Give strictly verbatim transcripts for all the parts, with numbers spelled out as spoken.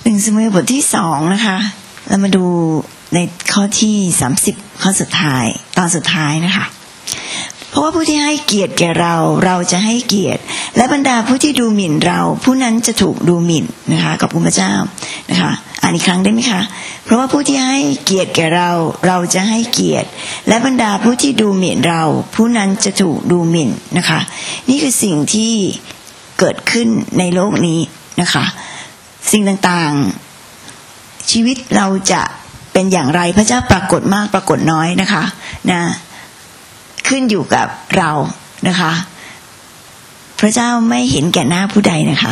หนึ่งซามูเอลบทที่สองนะคะเรามาดูในข้อที่สามสิบข้อสุดท้ายตอนสุดท้ายนะคะเพราะว่าผู้ที่ให้เกียรติแก่เราเราจะให้เกียรติและบรรดาผู้ที่ดูหมิ่นเราผู้นั้นจะถูกดูหมิ่นนะคะกับคุณพระเจ้านะคะอ่านอีกครั้งได้ไหมคะเพราะว่าผู้ที่ให้เกียรติแก่เราเราจะให้เกียรติและบรรดาผู้ที่ดูหมิ่นเราผู้นั้นจะถูกดูหมิ่นนะคะนี่คือสิ่งที่เกิดขึ้นในโลกนี้นะคะสิ่งต่างๆชีวิตเราจะเป็นอย่างไรพระเจ้าปรากฏมากปรากฏน้อยนะคะนะขึ้นอยู่กับเรานะคะพระเจ้าไม่เห็นแก่หน้าผู้ใดนะคะ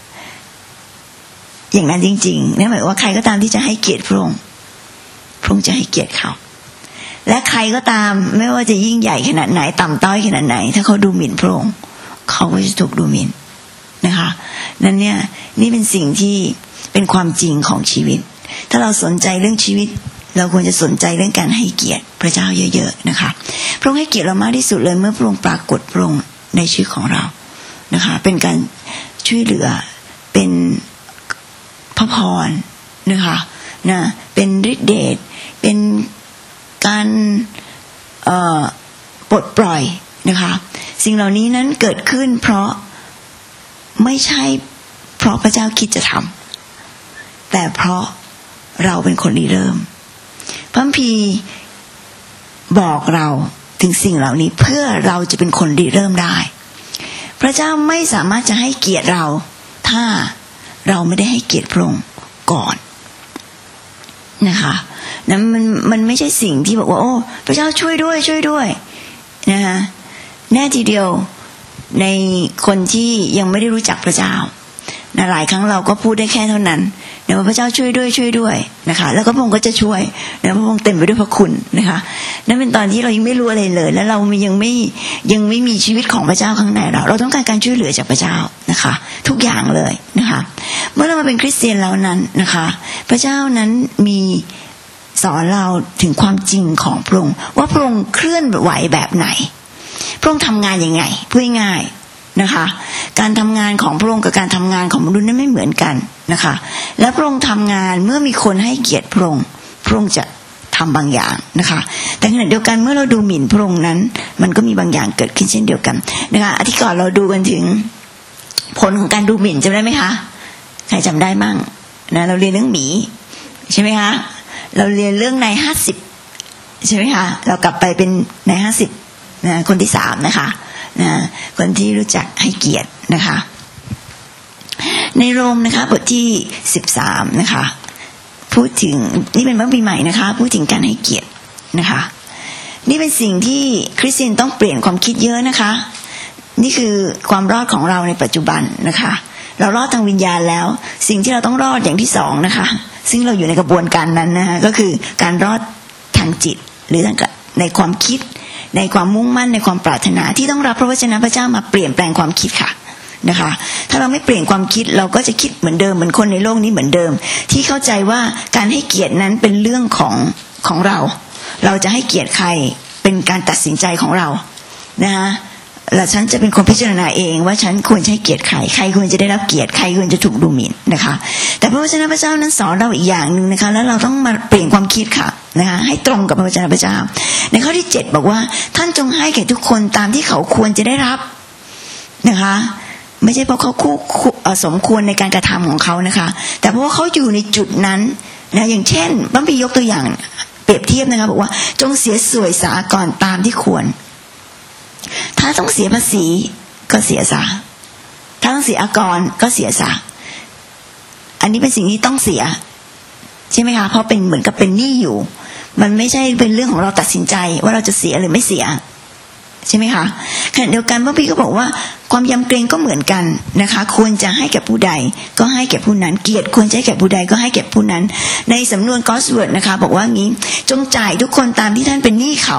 อย่างนั้นจริงๆนั่นหมายว่าใครก็ตามที่จะให้เกียรติพระองค์พระองค์จะให้เกียรติเขาและใครก็ตามไม่ว่าจะยิ่งใหญ่ขนาดไหนต่ำต้อยขนาดไหนถ้าเขาดูหมิ่นพระองค์เขาก็จะถูกดูหมิ่นนะคะนั่นเนี่ยนี่เป็นสิ่งที่เป็นความจริงของชีวิตถ้าเราสนใจเรื่องชีวิตเราควรจะสนใจเรื่องการให้เกียรติพระเจ้าเยอะๆนะคะพระองค์ให้เกียรติเรามากที่สุดเลยเมื่อพระองค์ปรากฏพระองค์ในชีวิตของเรานะคะเป็นการช่วยเหลือเป็นพระพรนะคะนะเป็นฤทธิเดชเป็นการเอ่อปลดปล่อยนะคะสิ่งเหล่านี้นั้นเกิดขึ้นเพราะไม่ใช่เพราะพระเจ้าคิดจะทำแต่เพราะเราเป็นคนริเริ่มพระคัมภีร์บอกเราถึงสิ่งเหล่านี้เพื่อเราจะเป็นคนริเริ่มได้พระเจ้าไม่สามารถจะให้เกียรติเราถ้าเราไม่ได้ให้เกียรติพระองค์ก่อนนะคะนั้นมันมันไม่ใช่สิ่งที่บอกว่าโอ้พระเจ้าช่วยด้วยช่วยด้วยนะคะแน่ทีเดียวในคนที่ยังไม่ได้รู้จักพระเจ้านะหลายครั้งเราก็พูดได้แค่เท่านั้นนะว่าพระเจ้าช่วยด้วยช่วยด้วยนะคะแล้วก็พระองค์ก็จะช่วยนะพระองค์เต็มไปด้วยพระคุณนะคะนั่นเป็นตอนที่เรายังไม่รู้อะไรเลยแล้วเรายังไม่ยังไม่มีชีวิตของพระเจ้าข้างในเราเราต้องการการช่วยเหลือจากพระเจ้านะคะทุกอย่างเลยนะคะเมื่อเรามาเป็นคริสเตียนแล้วนั้นนะคะพระเจ้านั้นมีสอนเราถึงความจริงของพระองค์ว่าพระองค์เคลื่อนไหวแบบไหนพระองค์ทำงานยังไงพูดง่ายนะคะการทำงานของพระองค์กับการทำงานของมนุษย์นั้นไม่เหมือนกันนะคะและพระองค์ทำงานเมื่อมีคนให้เกียรติพระองค์พระองค์จะทำบางอย่างนะคะแต่ขณะเดียวกันเมื่อเราดูหมิ่นพระองค์นั้นมันก็มีบางอย่างเกิดขึ้นเช่นเดียวกันนะคะอาทิตย์ก่อนเราดูกันถึงผลของการดูหมิ่นจำได้ไหมคะใครจำได้มั่งนะเราเรียนเรื่องหมีใช่ไหมคะเราเรียนเรื่องนายห้าสิบใช่ไหมคะเรากลับไปเป็นนายห้าสิบนะคนที่สามนะคะนะคนที่รู้จักให้เกียรตินะคะในโรมนะคะบทที่สิบสามนะคะพูดถึงนี่เป็นพระคัมภีร์ใหม่นะคะพูดถึงการให้เกียรตินะคะนี่เป็นสิ่งที่คริสเตียนต้องเปลี่ยนความคิดเยอะนะคะนี่คือความรอดของเราในปัจจุบันนะคะเรารอดทางวิญญาณแล้วสิ่งที่เราต้องรอดอย่างที่สองนะคะซึ่งเราอยู่ในกระบวนการนั้นนะคะก็คือการรอดทางจิตหรือในความคิดในความมุ่งมั่นในความปรารถนาที่ต้องรับพระวจนะพระเจ้ามาเปลี่ยนแปลงความคิดค่ะนะคะถ้าเราไม่เปลี่ยนความคิดเราก็จะคิดเหมือนเดิมเหมือนคนในโลกนี้เหมือนเดิมที่เข้าใจว่าการให้เกียรตินั้นเป็นเรื่องของของเราเราจะให้เกียรติใครเป็นการตัดสินใจของเรานะคะแล้วฉันจะเป็นคนพิจารณาเองว่าฉันควรให้เกียรติใครใครควรจะได้รับเกียรติใครควรจะถูกดูหมิ่นนะคะแต่พระวจนะพระเจ้านั้นสอนเราอีกอย่างนึงนะคะแล้วเราต้องมาเปลี่ยนความคิดค่ะนะคะให้ตรงกับพระวจนะพระเจ้าในข้อที่เจ็ดบอกว่าท่านจงให้แก่ทุกคนตามที่เขาควรจะได้รับนะคะไม่ใช่เพราะเขาคู่สมควรในการกระทำของเขานะคะแต่เพราะว่าเขาอยู่ในจุดนั้นนะอย่างเช่นพระคัมภีร์ยกตัวอย่างเปรียบเทียบนะคะบอกว่าจงเสียสวยสากรตามที่ควรถ้าต้องเสียภาษีก็เสียซะถ้าต้องเสียอากรก็เสียซะอันนี้เป็นสิ่งที่ต้องเสียใช่ไหมคะเพราะเป็นเหมือนกับเป็นหนี้อยู่มันไม่ใช่เป็นเรื่องของเราตัดสินใจว่าเราจะเสียหรือไม่เสียใช่ไหมคะขณะเดียวกันพระพี่ก็บอกว่าความยำเกรงก็เหมือนกันนะคะควรจะให้แก่ผู้ใดก็ให้แก่ผู้นั้นเกียรติควรจะให้แก่ผู้ใดก็ให้แก่ผู้นั้นในสำนวนกอสเวิร์ดนะคะบอกว่างี้จงจ่ายทุกคนตามที่ท่านเป็นหนี้เขา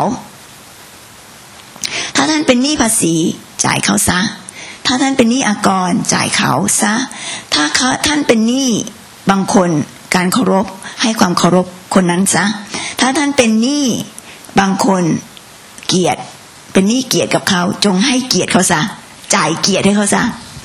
ถ้าท่านเป็นหนี้ภาษีจ่ายเขาซะถ้าท่านเป็นหนี้อากรจ่ายเขาซะถ้าท่านเป็นหนี้บางคนการเคารพให้ความเคารพคนนั้นซะถ้าท่านเป็นหนี้บางคนเกียรติเป็นหนี้เกียรติกับเขาจงให้เกียรติเขาซะจ่ายเกียรติให้เขาซะ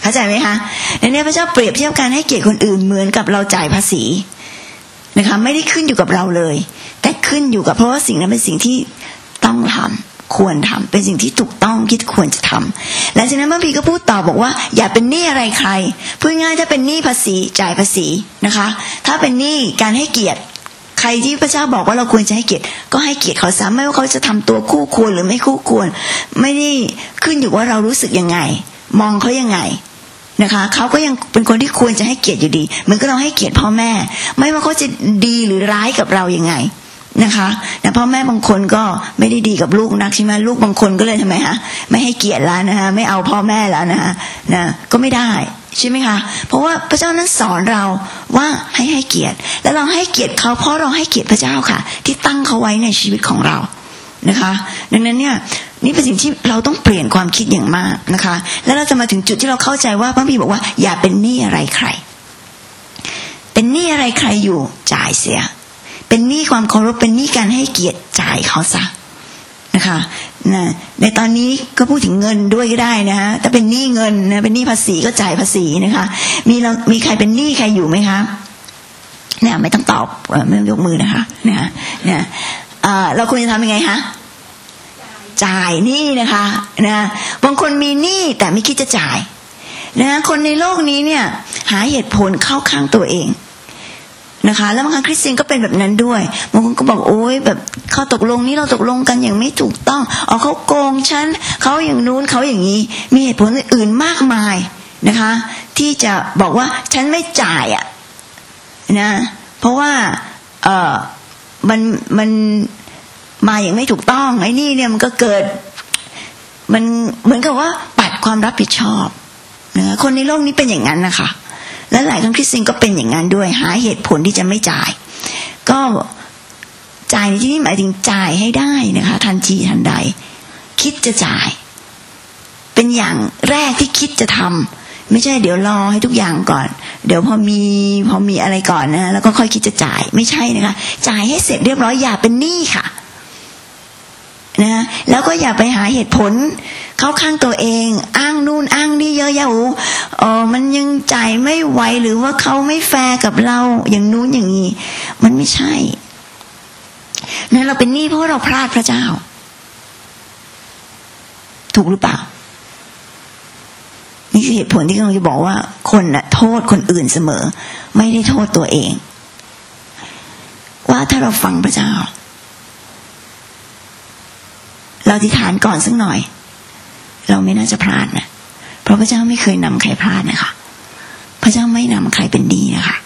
เข้าใจไหมคะในนี้พระเจ้าเปรียบเทียบการให้เกียรติคนอื่นเหมือนกับเราจ่ายภาษีนะคะไม่ได้ขึ้นอยู่กับเราเลยแต่ขึ้นอยู่กับเพราะว่าสิ่งนั้นเป็นสิ่งที่ต้องทำควรทำเป็นสิ่งที่ถูกต้องที่ควรจะทำและฉะนั้นพระพีก็พูดต่อบอกว่าอย่าเป็นหนี้อะไรใครพูดง่ายถ้าเป็นหนี้ภาษีจ่ายภาษีนะคะถ้าเป็นหนี้การให้เกียรติใครที่พระเจ้าบอกว่าเราควรจะให้เกียรติก็ให้เกียรติเขาซะไม่ว่าเขาจะทำตัวคู่ควรหรือไม่คู่ควรไม่ได้ขึ้นอยู่ว่าเรารู้สึกยังไงมองเขายังไงนะคะเขาก็ยังเป็นคนที่ควรจะให้เกียรติอยู่ดีเหมือนกับเราให้เกียรติพ่อแม่ไม่ว่าเขาจะดีหรือร้ายกับเรายังไงนะคะแต่พ่อแม่บางคนก็ไม่ได้ดีกับลูกนักใช่ไหมลูกบางคนก็เลยทำไมฮะไม่ให้เกียรติแล้วนะคะไม่เอาพ่อแม่แล้วนะคะนะก็ไม่ได้ใช่ไหมคะเพราะว่าพระเจ้านั้นสอนเราว่าให้ให้เกียรติแล้วเราให้เกียรติเขาเพราะเราให้เกียรติพระเจ้าค่ะที่ตั้งเขาไว้ในชีวิตของเรานะคะดังนั้นเนี่ยนี่เป็นสิ่งที่เราต้องเปลี่ยนความคิดอย่างมากนะคะแล้วเราจะมาถึงจุดที่เราเข้าใจว่าพระบิดาบอกว่าอย่าเป็นหนี้อะไรใครเป็นหนี้อะไรใครอยู่จ่ายเสียเป็นหนี้ความเคารพเป็นหนี้การให้เกียรติจ่ายเขาซะนะคะนะในตอนนี้ก็พูดถึงเงินด้วยก็ได้นะฮะถ้าเป็นหนี้เงินนะเป็นหนี้ภาษีก็จ่ายภาษีนะคะมีเรามีใครเป็นหนี้ใครอยู่ไหมคะเนี่ยไม่ต้องตอบไม่ต้องยกมือนะคะเนี่ยเนี่ยเราควรจะทำยังไงคะจ่ายหนี้นะคะนะบางคนมีหนี้แต่ไม่คิดจะจ่ายนะคนในโลกนี้เนี่ยหาเหตุผลเข้าข้างตัวเองนะคะแล้วบางครั้งคริสเตียนก็เป็นแบบนั้นด้วยบางคนก็บอกโอ๊ยแบบข้อตกลงนี้เราตกลงกันอย่างไม่ถูกต้องอ๋อเขาโกงฉันเขาอย่างนู้นเขาอย่างนี้มีเหตุผลอื่นๆมากมายนะคะที่จะบอกว่าฉันไม่จ่ายอ่ะนะเพราะว่าเออมันมันมาอย่างไม่ถูกต้องไอ้นี่เนี่ยมันก็เกิดมันเหมือนกับว่าปัดความรับผิดชอบนะคนในโลกนี้เป็นอย่างนั้นนะคะและหลายครั้งคริสเตียนก็เป็นอย่างนั้นด้วยหาเหตุผลที่จะไม่จ่ายก็จ่ายในที่นี้หมายถึงจ่ายให้ได้นะคะทันทีทันใดคิดจะจ่ายเป็นอย่างแรกที่คิดจะทำไม่ใช่เดี๋ยวรอให้ทุกอย่างก่อนเดี๋ยวพอมีพอมีอะไรก่อนนะแล้วก็ค่อยคิดจะจ่ายไม่ใช่นะคะจ่ายให้เสร็จเรียบร้อยอย่าเป็นหนี้ค่ะนะแล้วก็อย่าไปหาเหตุผลเข้าข้างตัวเองอ้างนู่นอ้างนี่เยอะแยะโอ้มันยังจ่ายไม่ไหวหรือว่าเขาไม่แฟร์กับเราอย่างนู้นอย่างนี้มันไม่ใช่นะเราเป็นหนี้เพราะเราพลาดพระเจ้าถูกหรือเปล่านี่คือเหตุผลที่เราจะบอกว่าคนน่ะโทษคนอื่นเสมอไม่ได้โทษตัวเองว่าถ้าเราฟังพระเจ้าเราอธิษฐานก่อนสักหน่อยเราไม่น่าจะพลาดนะเพราะพระเจ้าไม่เคยนำใครพลาดนะคะพระเจ้าไม่นำใครเป็นหนี้นะคะ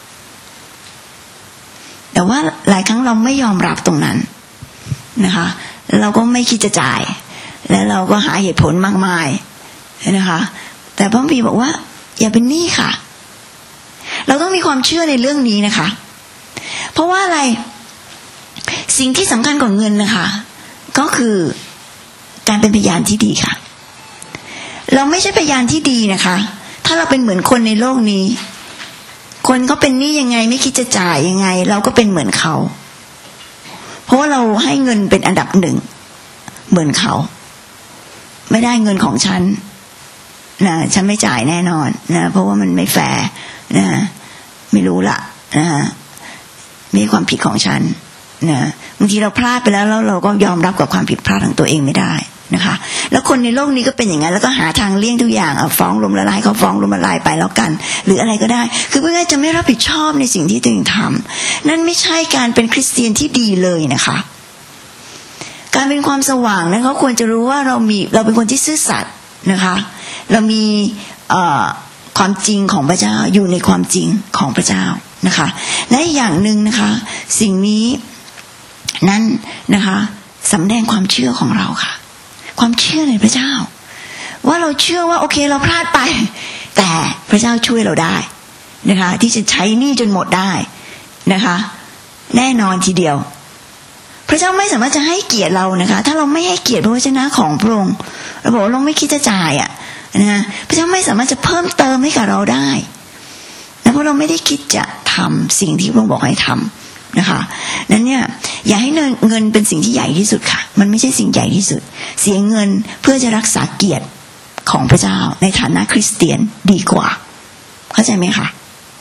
แต่ว่าหลายครั้งเราไม่ยอมรับตรงนั้นนะคะเราก็ไม่คิดจะจ่ายแล้วเราก็หาเหตุผลมากมายนะคะแต่พระบิดาบอกว่าอย่าเป็นหนี้ค่ะเราต้องมีความเชื่อในเรื่องนี้นะคะเพราะว่าอะไรสิ่งที่สำคัญกว่าเงินนะคะก็คือการเป็นพยานที่ดีค่ะเราไม่ใช่พยานที่ดีนะคะถ้าเราเป็นเหมือนคนในโลกนี้คนเขาเป็นหนี้ยังไงไม่คิดจะจ่ายยังไงเราก็เป็นเหมือนเขาเพราะว่าเราให้เงินเป็นอันดับหนึ่งเหมือนเขาไม่ได้เงินของฉันนะฉันไม่จ่ายแน่นอนนะเพราะว่ามันไม่แฟร์นะไม่รู้ละนะฮะมีความผิดของฉันนะบางทีเราพลาดไปแล้วแล้วเราก็ยอมรับกับความผิดพลาดของตัวเองไม่ได้นะคะแล้วคนในโลกนี้ก็เป็นอย่างนั้นแล้วก็หาทางเลี่ยงทุกอย่างเอาฟ้องล้มละลายเขาฟ้องล้มละลายไปแล้วกันหรืออะไรก็ได้คือเพื่อจะไม่รับผิดชอบในสิ่งที่ตัวเองทำนั่นไม่ใช่การเป็นคริสเตียนที่ดีเลยนะคะการเป็นความสว่างนั้นเขาควรจะรู้ว่าเรามีเราเป็นคนที่ซื่อสัตย์นะคะเรามีเอ่อความจริงของพระเจ้าอยู่ในความจริงของพระเจ้านะคะและอย่างหนึ่งนะคะสิ่งนี้นั่นนะคะสำแดงความเชื่อของเราค่ะความเชื่อในพระเจ้าว่าเราเชื่อว่าโอเคเราพลาดไปแต่พระเจ้าช่วยเราได้นะคะที่จะใช้หนี้จนหมดได้นะคะแน่นอนทีเดียวพระเจ้าไม่สามารถจะให้เกียรติเรานะคะถ้าเราไม่ให้เกียรติพระวจนะของพระองค์เราบอกเราไม่คิดจะจ่ายอ่ะนะพระเจ้าไม่สามารถจะเพิ่มเติมให้กับเราได้นะเพราะเราไม่ได้คิดจะทำสิ่งที่พระองค์บอกให้ทำนะคะนั้นเนี่ยอย่าให้เงินเป็นสิ่งที่ใหญ่ที่สุดค่ะมันไม่ใช่สิ่งใหญ่ที่สุดเสียเงินเพื่อจะรักษาเกียรติของพระเจ้าในฐานะคริสเตียนดีกว่าเข้าใจไหมคะ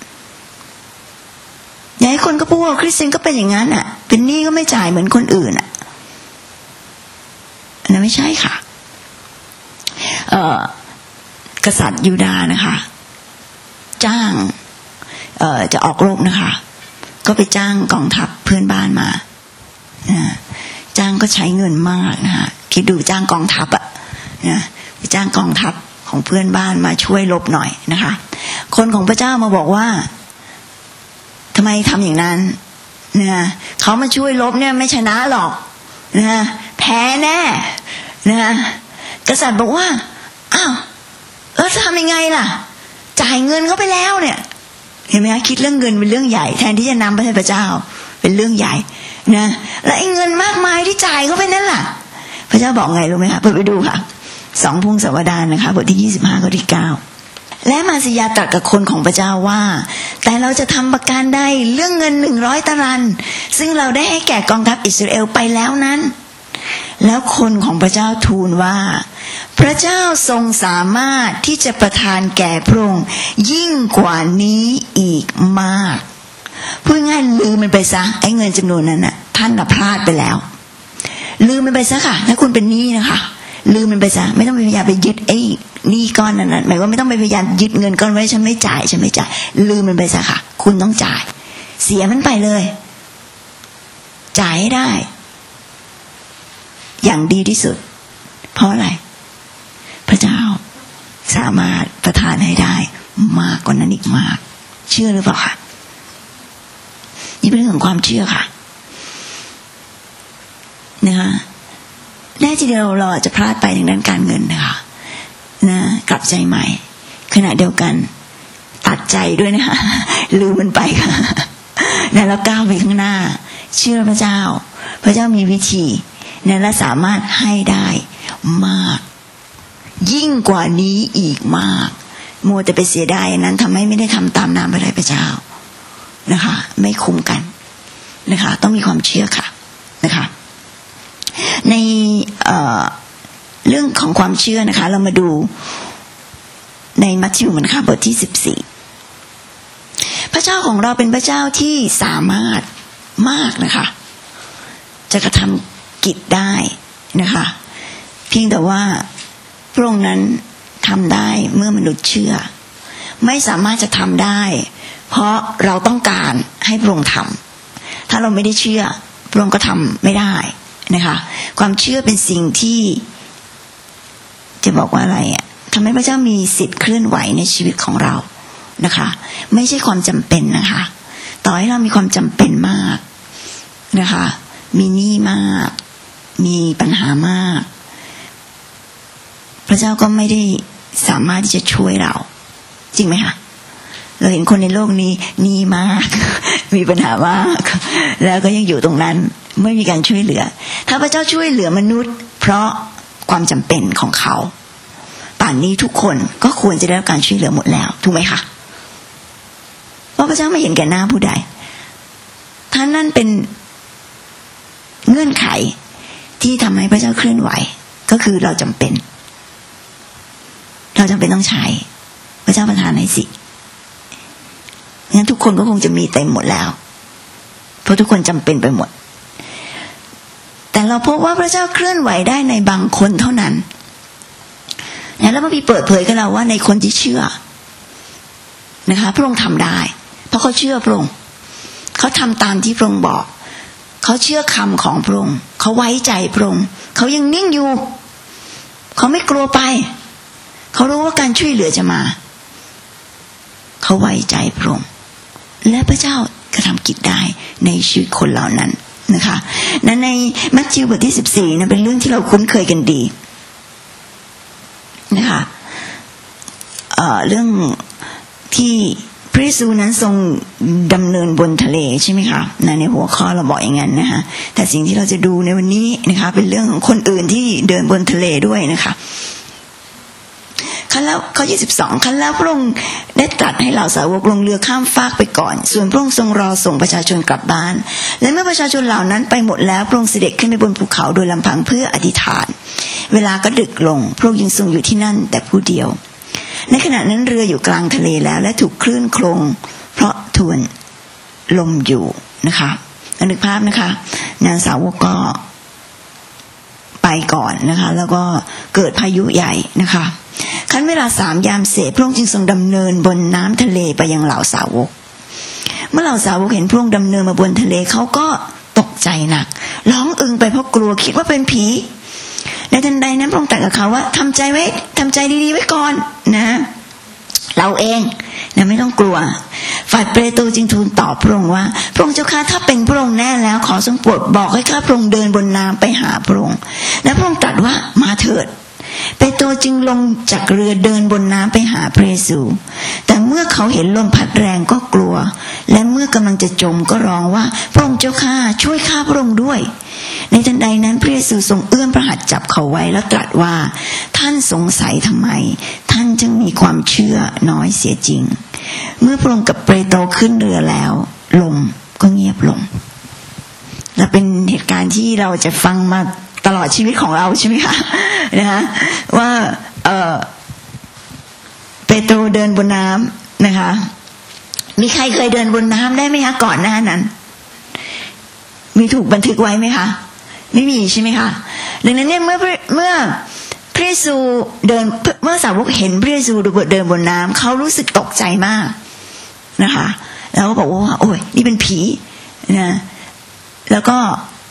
อย่าให้คนก็พูดว่าคริสเตียนก็เป็นอย่างนั้นอ่ะเป็นหนี้ก็ไม่จ่ายเหมือนคนอื่นอ่ะนั่นไม่ใช่ค่ะเอ่อกษัตริย์ยูดาห์นะคะจ้างเอ่อจะออกรบนะคะก็ไปจ้างกองทัพเพื่อนบ้านมานะจ้างก็ใช้เงินมากนะคะคิดดูจ้างกองทัพอ่ะนะไปจ้างกองทัพของเพื่อนบ้านมาช่วยรบหน่อยนะคะคนของพระเจ้ามาบอกว่าทำไมทำอย่างนั้นนะเขามาช่วยรบเนี่ยไม่ชนะหรอกนะแพ้แน่นะกษัตริย์บอกว่าอ้าวเออทำยังไงล่ะจ่ายเงินเขาไปแล้วเนี่ยเห็นไหมคะคิดเรื่องเงินเป็นเรื่องใหญ่แทนที่จะนำไปให้พระเจ้าเป็นเรื่องใหญ่นะแล้วไอ้เงินมากมายที่จ่ายเขาไปนั่นล่ะพระเจ้าบอกไงรู้ไหมคะเปิดไปดูค่ะสองพงศาวดารนะคะบทที่ยี่สิบห้าข้อที่เก้าและมาสิยาตรัสกับคนของพระเจ้าว่าแต่เราจะทำประการใดเรื่องเงินหนึ่งร้อยตารางซึ่งเราได้ให้แก่กองทัพอิสราเอลไปแล้วนั้นแล้วคนของพระเจ้าทูลว่าพระเจ้าทรงสามารถที่จะประทานแก่พระองค์ยิ่งกว่านี้อีกมากพูดง่ายลืมมันไปซะไอ้เงินจำนวนนั้นน่ะท่านน่ะพลาดไปแล้วลืมมันไปซะค่ะถ้าคุณเป็นหนี้นะคะลืมมันไปซะไม่ต้องไปพยายามไปยึดไอ้หนี้ก้อนนั้นหมายว่าไม่ต้องไปพยายามยึดเงินก้อนไว้ฉันไม่จ่ายฉันไม่จ่ายลืมมันไปซะค่ะคุณต้องจ่ายเสียมันไปเลยจ่ายให้ได้อย่างดีที่สุดเพราะอะไรพระเจ้าสามารถประทานให้ได้มากกว่านั้นอีกมากเชื่อหรือเปล่าคะนี่เป็นเรื่องของความเชื่อค่ะนะคะแน่ทีเดียวเราอาจจะพลาดไปทางด้านการเงินนะคะนะกลับใจใหม่ขณะเดียวกันตัดใจด้วยนะคะลืมมันไปค่ะแล้วก้าวไปข้างหน้าเชื่อพระเจ้าพระเจ้ามีวิธีนั้นและสามารถให้ได้มากยิ่งกว่านี้อีกมากมัวแต่ไปเสียดายนั้นทำให้ไม่ได้ทำตามน้ำพระทัยพระเจ้านะคะไม่คุ้มกันนะคะต้องมีความเชื่อค่ะนะคะในเอ่อเรื่องของความเชื่อนะคะเรามาดูในมัทธิวนะคะบทที่สิบสี่พระเจ้าของเราเป็นพระเจ้าที่สามารถมากนะคะจะกระทำกิจได้นะคะเพียงแต่ว่าพระองค์นั้นทำได้เมื่อมนุษย์เชื่อไม่สามารถจะทำได้เพราะเราต้องการให้พระองค์ทำถ้าเราไม่ได้เชื่อพระองค์ก็ทำไม่ได้นะคะความเชื่อเป็นสิ่งที่จะบอกว่าอะไรอ่ะทำให้พระเจ้ามีสิทธิ์เคลื่อนไหวในชีวิตของเรานะคะไม่ใช่ความจำเป็นนะคะต่อให้เรามีความจำเป็นมากนะคะมีหนี้มากมีปัญหามากพระเจ้าก็ไม่ได้สามารถที่จะช่วยเราจริงไหมคะเราเห็นคนในโลกนี้หนี้มากมีปัญหามากแล้วก็ยังอยู่ตรงนั้นไม่มีการช่วยเหลือถ้าพระเจ้าช่วยเหลือมนุษย์เพราะความจำเป็นของเขาป่านนี้ทุกคนก็ควรจะได้รับการช่วยเหลือหมดแล้วถูกไหมคะเพราะพระเจ้าไม่เห็นแก่หน้าผู้ใดท่านนั่นเป็นเงื่อนไขที่ทำให้พระเจ้าเคลื่อนไหวก็คือเราจำเป็นเราจำเป็นต้องใช้พระเจ้าประทานให้สิงั้นทุกคนก็คงจะมีเต็มหมดแล้วเพราะทุกคนจำเป็นไปหมดแต่เราพบว่าพระเจ้าเคลื่อนไหวได้ในบางคนเท่านั้นแล้วพระบิดาเปิดเผยกับเราว่าในคนที่เชื่อนะคะพระองค์ทำได้เพราะเขาเชื่อพระองค์เขาทำตามที่พระองค์บอกเขาเชื่อคำของพระองค์เขาไว้ใจพระองค์เขายังนิ่งอยู่เขาไม่กลัวไปเขารู้ว่าการช่วยเหลือจะมาเขาไว้ใจพระองค์และพระเจ้ากระทำกิจได้ในชีวิตคนเหล่านั้นนะคะนั้นในมัทธิวบทที่สิบสี่นะเป็นเรื่องที่เราคุ้นเคยกันดีนะคะเอ่อเรื่องที่พระเยซูนั้นทรงดำเนินบนทะเลใช่ไหมคะในหัวข้อเราบอกอย่างนั้นนะคะแต่สิ่งที่เราจะดูในวันนี้นะคะเป็นเรื่องของคนอื่นที่เดินบนทะเลด้วยนะคะขั้นแล้วข้อยี่สิบสองขั้นแล้วพระองค์ได้ตรัสให้เหล่าสาวกลงเรือข้ามฟากไปก่อนส่วนพระองค์ทรงรอส่งประชาชนกลับบ้านและเมื่อประชาชนเหล่านั้นไปหมดแล้วพระองค์เสด็จขึ้นไปบนภูเขาโดยลำพังเพื่ออธิษฐานเวลาก็ดึกลงพระองค์ยังทรงอยู่ที่นั่นแต่ผู้เดียวในขณะนั้นเรืออยู่กลางทะเลแล้วและถูกคลื่นโคลงเพราะทวนลมอยู่นะคะนึกภาพนะคะนางสาวกก็ไปก่อนนะคะแล้วก็เกิดพายุใหญ่นะคะครั้นเวลาสามยามเสร็จพระองค์จึงทรงดำเนินบนน้ำทะเลไปยังเหล่าสาวกเมื่อเหล่าสาวกเห็นพระองค์ดำเนินมาบนทะเลเขาก็ตกใจหนักร้องอึงไปเพราะกลัวคิดว่าเป็นผีและทันใดนั้นพระองค์ตรัสกับเขาว่าทำใจไว้ทำใจดีๆไว้ก่อนนะเราเองนะไม่ต้องกลัวฝ่ายเปโตรจึงทูลตอบพระองค์ว่าพระองค์เจ้าข้าถ้าเป็นพระองค์แน่แล้วขอทรงโปรดบอกให้ข้าพระองค์เดินบนน้ำไปหาพระองค์และพระองค์ตรัสว่ามาเถิดเปโตรจึงลงจากเรือเดินบนน้ำไปหาพระเยซูแต่เมื่อเขาเห็นลมพัดแรงก็กลัวและเมื่อกำลังจะจมก็ร้องว่าพระองค์เจ้าข้าช่วยข้าพระองค์ด้วยในทันใดนั้นพระเยซูทรงเอื้อมพระหัตถ์จับเขาไว้แล้วตรัสว่าท่านสงสัยทำไมท่านจึงมีความเชื่อน้อยเสียจริงเมื่อพระองค์กับเปโตรขึ้นเรือแล้วลมก็เงียบลงและเป็นเหตุการณ์ที่เราจะฟังมาตลอดชีวิตของเราใช่ไหมคะนะคะว่าเออเปโตรเดินบนน้ำนะคะมีใครเคยเดินบนน้ำได้ไหมคะก่อนหน้านั้นมีถูกบันทึกไว้ไหมคะไม่มีใช่ไหมคะดังนั้นเนี่ยเมื่อเมื่อพระเยซูเดินเมื่อสาวกเห็นพระเยซูเดินบนน้ำเขารู้สึกตกใจมากนะคะแล้วก็บอกว่าโอ้ยนี่เป็นผีนะแล้วก็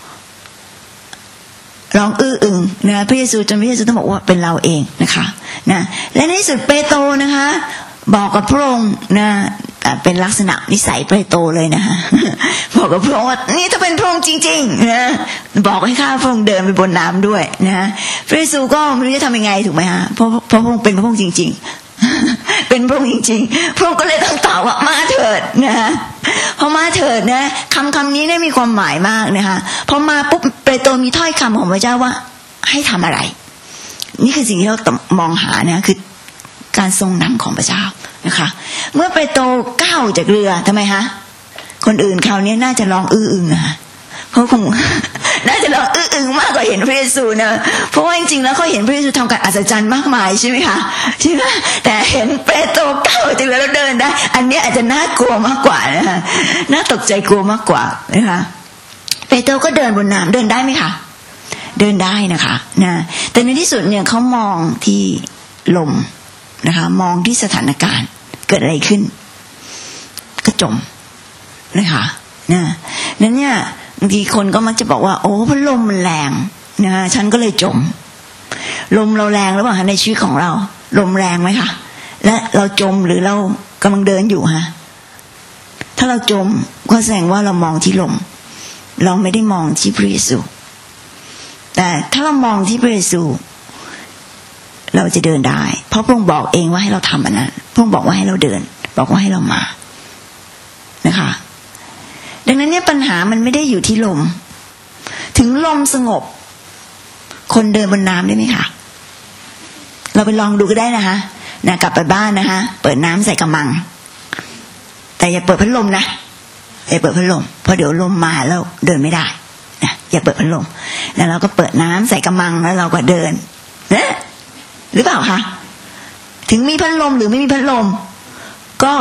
ร้องอื้ออึงนะพระเยซูจนพระเยซูต้องบอกว่าเป็นเราเองนะคะนะและในที่สุดเปโตรนะคะบอกกับพระองค์นะเป็นลักษณะนิสัยเปโตรเลยนะคะบอกกับพระองค์ว่านี่ถ้าเป็นพระองค์จริงๆนะบอกให้ข้าพระองค์เดินไปบนน้ำด้วยนะพระเยซูก็ไม่รู้จะทำยังไงถูกไหมฮะเพราะเพราะพระองค์เป็นพระองค์จริงๆเป็นพระองค์จริงๆพระองค์ก็เลยต้องตอบว่ามาเถิดนะพอมาเถิดนะคำคำนี้เนี่ยมีความหมายมากนะคะพอมาปุ๊บเปโตรมีถ้อยคำของพระเจ้าว่าให้ทำอะไรนี่คือสิ่งที่เรามองหานะคือการทรงนำของพระเจ้านะคะเมื่อเปโตรก้าวจากเรือทำไมฮะคนอื่นคราวนี้น่าจะร้องอื้ออึงนะเขาคงน่าจะร้องอื้ออึงมากกว่าเห็นพระเยซูนะเพราะว่าจริงๆแล้วเขาเห็นพระเยซูทำการอัศจรรย์มากมายใช่ไหมคะใช่ไหมแต่เห็นเปโตรก้าวจากเรือแล้วเดินได้อันนี้อาจจะน่ากลัวมากกว่านะคะน่าตกใจกลัวมากกว่านะคะเปโตรก็เดินบนน้ำเดินได้ไหมคะเดินได้นะคะนะแต่ในที่สุดเนี่ยเขามองที่ลมนะคะมองที่สถานการณ์เกิดอะไรขึ้นก็จมนะคะนะนั้นเนี่ยบางทีคนก็มักจะบอกว่าโอ้พัดลมมันแรงนะฉันก็เลยจมลมเราแรงหรือเปล่าคะในชีวิตของเราลมแรงไหมคะและเราจมหรือเรากำลังเดินอยู่ฮะถ้าเราจมก็แสดงว่าเรามองที่ลมเราไม่ได้มองที่พระเยซูแต่ถ้าเรามองที่พระเยซูเราจะเดินได้เพราะพระองค์บอกเองว่าให้เราทำอันนั้นพระองค์บอกว่าให้เราเดินบอกว่าให้เรามานะคะดังนั้นเนี่ยปัญหามันไม่ได้อยู่ที่ลมถึงลมสงบคนเดินบนน้ำได้ไหมคะเราไปลองดูก็ได้นะคะนะกลับไปบ้านนะคะเปิดน้ำใส่กระมังแต่อย่าเปิดพัดลมนะอย่าเปิดพัดลมเพราะเดี๋ยวลมมาแล้วเดินไม่ได้นะอย่าเปิดพัดลมแล้วเราก็เปิดน้ำใส่กระมังแล้วเราก็เดินนะหรือเปล่าคะถึงมีพัดลมหรือไม่มีพัดลมก็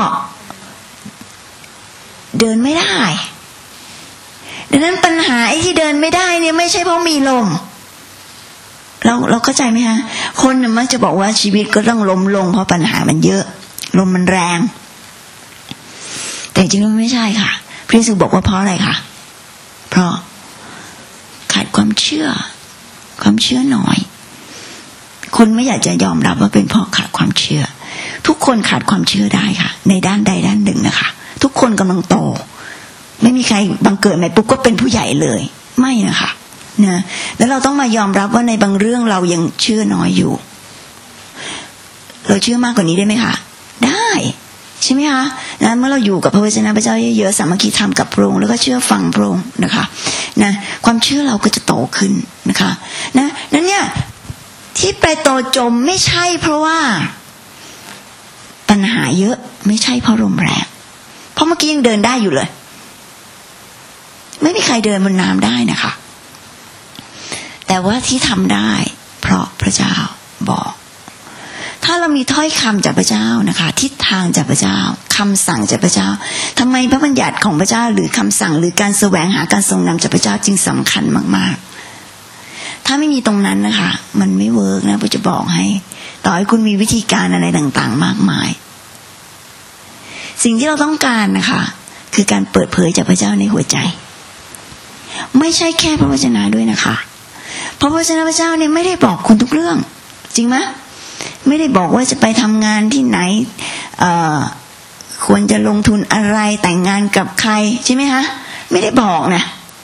เดินไม่ได้ดังนั้นปัญหาไอ้ที่เดินไม่ได้เนี่ยไม่ใช่เพราะมีลมเราเราเข้าใจไหมฮะคนน่ะมักจะบอกว่าชีวิตก็ต้องล้มลงเพราะปัญหามันเยอะลมมันแรงแต่จริงๆไม่ใช่ค่ะพระเยซูบอกว่าเพราะอะไรคะเพราะขาดความเชื่อความเชื่อน้อยคนไม่อยากจะยอมรับว่าเป็นเพราะขาดความเชื่อทุกคนขาดความเชื่อได้ค่ะในด้านใดด้านหนึ่งนะคะทุกคนกำลังโตไม่มีใครบังเกิดใหม่ปุ๊บก็เป็นผู้ใหญ่เลยไม่นะคะนะแล้วเราต้องมายอมรับว่าในบางเรื่องเรายังเชื่อน้อยอยู่เราเชื่อมากกว่านี้ได้ไหมคะได้ใช่ไหมคะนะเมื่อเราอยู่กับพระวจนะพระเจ้าเยอะๆสามัคคีธรรมกับพระองค์แล้วก็เชื่อฟังพระองค์นะคะนะความเชื่อเราก็จะโตขึ้นนะคะนะนั้นเนี่ยที่เปโตรจมไม่ใช่เพราะว่าปัญหาเยอะไม่ใช่เพราะลมแรงเพราะเมื่อกี้ยังเดินได้อยู่เลยไม่มีใครเดินบนน้ำได้นะคะแต่ว่าที่ทำได้เพราะพระเจ้าบอกถ้าเรามีถ้อยคำจากพระเจ้านะคะทิศทางจากพระเจ้าคำสั่งจากพระเจ้าทำไมพระบัญญัติของพระเจ้าหรือคำสั่งหรือการแสวงหาการทรงนำจากพระเจ้าจึงสำคัญมากๆถ้าไม่มีตรงนั้นนะคะมันไม่เวิร์กนะผมจะบอกให้ต่อให้คุณมีวิธีการอะไรต่างๆมากมายสิ่งที่เราต้องการนะคะคือการเปิดเผยจากพระเจ้าในหัวใจไม่ใช่แค่พระวจนะด้วยนะคะเพราะพระวจนะพระเจ้าเนี่ยไม่ได้บอกคุณทุกเรื่องจริงไหมไม่ได้บอกว่าจะไปทำงานที่ไหนเอ่อควรจะลงทุนอะไรแต่งงานกับใครใช่ไหมคะไม่ได้บอกนะ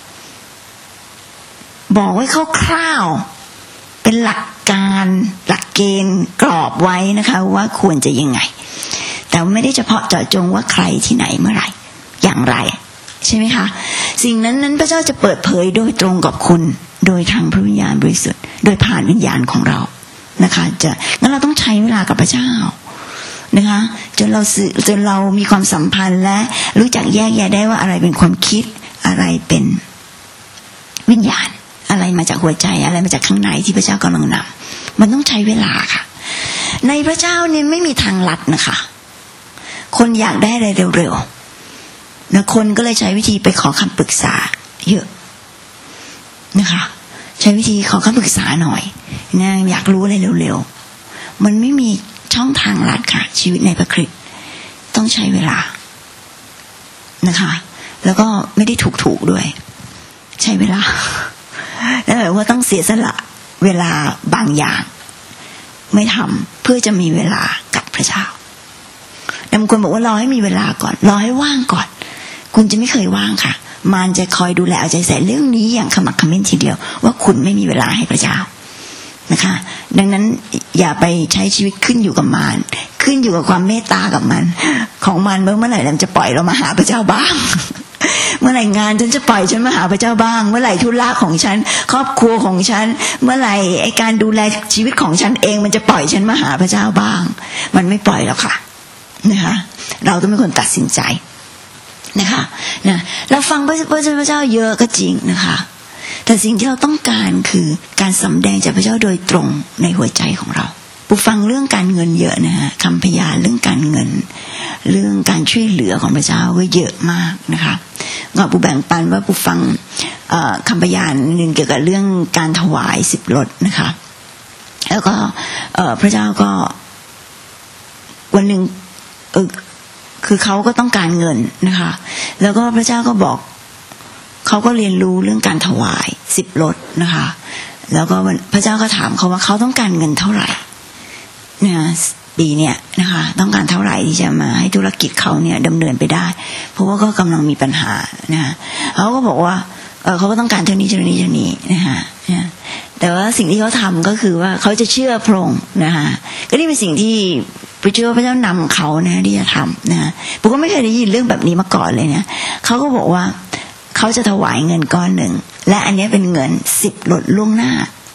บอกไว้คร่าวๆเป็นหลักการหลักเกณฑ์กรอบไว้นะคะว่าควรจะยังไงแต่ไม่ได้เฉพาะเจาะจงว่าใครที่ไหนเมื่อไหร่อย่างไรใช่ไหมคะสิ่งนั้นนั้นพระเจ้าจะเปิดเผยโดยตรงกับคุณโดยทางพระวิญญาณบริสุทธิ์โดยผ่านวิญญาณของเรานะคะจะงั้นเราต้องใช้เวลากับพระเจ้านะคะจนเราสื่อจนเรามีความสัมพันธ์และรู้จักแยกแยะได้ว่าอะไรเป็นความคิดอะไรเป็นวิญญาณอะไรมาจากหัวใจอะไรมาจากข้างในที่พระเจ้ากำลังนำมันต้องใช้เวลาค่ะในพระเจ้าเนี่ยไม่มีทางลัดนะคะคนอยากได้อะไรเร็วๆนะคนก็เลยใช้วิธีไปขอคำปรึกษาเยอะนะคะใช้วิธีขอคำปรึกษาหน่อยนะอยากรู้อะไรเร็วๆมันไม่มีช่องทางลัดค่ะชีวิตในพระคริสต์ต้องใช้เวลานะคะแล้วก็ไม่ได้ถูกๆด้วยใช้เวลาแล้วแบบว่าต้องเสียสละเวลาบางอย่างไม่ทำเพื่อจะมีเวลากับพระเจ้าบางคนบอกว่ารอให้มีเวลาก่อนรอให้ว่างก่อนคุณจะไม่เคยว่างค่ะมารจะคอยดูแลเอาใจใส่เรื่องนี้อย่างขมักเขม้นทีเดียวว่าคุณไม่มีเวลาให้พระเจ้านะคะดังนั้นอย่าไปใช้ชีวิตขึ้นอยู่กับมารขึ้นอยู่กับความเมตตากับมันของมันเมื่อเมื่อไหร่มันจะปล่อยเรามาหาพระเจ้าบ้างเมื่อไหร่งานฉันจะปล่อยฉันมาหาพระเจ้าบ้างเมื่อไหร่ธุระของฉันครอบครัวของฉันเมื่อไหร่ไอ้การดูแลชีวิตของฉันเองมันจะปล่อยฉันมาหาพระเจ้าบ้างมันไม่ปล่อยหรอกค่ะนะคะเราต้องเป็นคนตัดสินใจนะคะนะเราฟังพระเจ้าเยอะก็จริงนะคะแต่สิ่งที่เราต้องการคือการสำแดงจากพระเจ้าโดยตรงในหัวใจของเราผู้ฟังเรื่องการเงินเยอะนะฮะคำพยานเรื่องการเงินเรื่องการช่วยเหลือของพระเจ้าก็เยอะมากนะคะก็ผู้แบ่งปันว่าผู้ฟังคำพยานหนึ่งเกี่ยวกับเรื่องการถวายสิบรถนะคะแล้วก็พระเจ้าก็วันหนึ่งเออคือเขาก็ต้องการเงินนะคะแล้วก็พระเจ้าก็บอกเขาก็เรียนรู้เรื่องการถวายสิบรถนะคะแล้วก็พระเจ้าก็ถามเขาว่าเขาต้องการเงินเท่าไหร่เนี่ยปีเนี้ยนะคะต้องการเท่าไหร่ที่จะมาให้ธุรกิจเขาเนี่ยดำเนินไปได้เพราะว่าก็กำลังมีปัญหานะเขาก็บอกว่าเออเขาก็ต้องการเท่านี้เท่านี้เท่านี้นะคะแต่ว่าสิ่งที่เขาทำก็คือว่าเขาจะเชื่อพระองค์นะคะก็นี่เป็นสิ่งที่พระเจ้าพระเจ้านำเขานะที่จะทำนะผมก็ไม่เคยได้ยินเรื่องแบบนี้มาก่อนเลยนะเขาก็บอกว่าเขาจะถวายเงินก้อนหนึ่งและอันนี้เป็นเงินสิบรถล่วงหน้า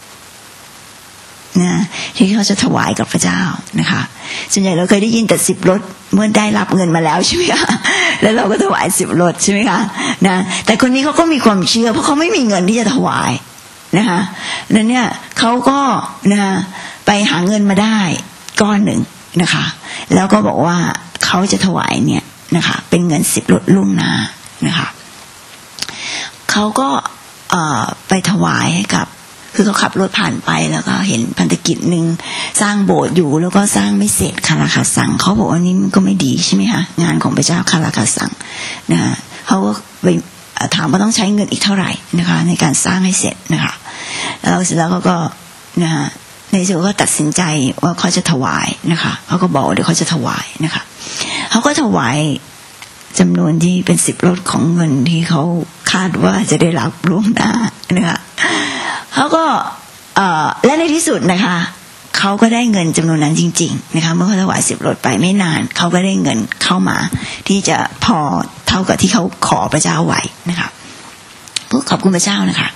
นะที่เขาจะถวายกับพระเจ้านะคะส่วนใหญ่เราเคยได้ยินแต่สิบรถเมื่อได้รับเงินมาแล้วใช่ไหมคะแล้วเราก็ถวายสิบรถใช่ไหมคะนะแต่คนนี้เขาก็มีความเชื่อเพราะเขาไม่มีเงินที่จะถวายนะคะแล้วเนี่ยเขาก็นะไปหาเงินมาได้ก้อนหนึ่งนะคะแล้วก็บอกว่าเขาจะถวายเนี่ยนะคะเป็นเงินสิบรถล่วงหน้านะคะเขาก็เอ่อไปถวายให้กับคือเขาขับรถผ่านไปแล้วก็เห็นพันธกิจนึงสร้างโบสถ์อยู่แล้วก็สร้างไม่เสร็จคาราคาซังเขาบอกว่านี่มันก็ไม่ดีใช่ไหมคะงานของพระเจ้าคาราคาซังนะเขาก็ไปถามว่าต้องใช้เงินอีกเท่าไหร่นะคะในการสร้างให้เสร็จนะคะแล้วเสร็จแล้วเขาก็นะในที่สุดก็ตัดสินใจว่าเขาจะถวายนะคะเขาก็บอกเดี๋ยวเขาจะถวายนะคะเขาก็ถวายจำนวนที่เป็นสิบรถของเงินที่เขาคาดว่าจะได้รับล่วงหน้านะคะเขาก็เอ่อและในที่สุดนะคะเขาก็ได้เงินจำนวนนั้นจริงๆนะคะเมื่อเขาถวายสิบรถไปไม่นานเขาก็ได้เงินเข้ามาที่จะพอเท่ากับที่เขาขอพระเจ้าไว้นะคะขอบคุณพระเจ้านะคะ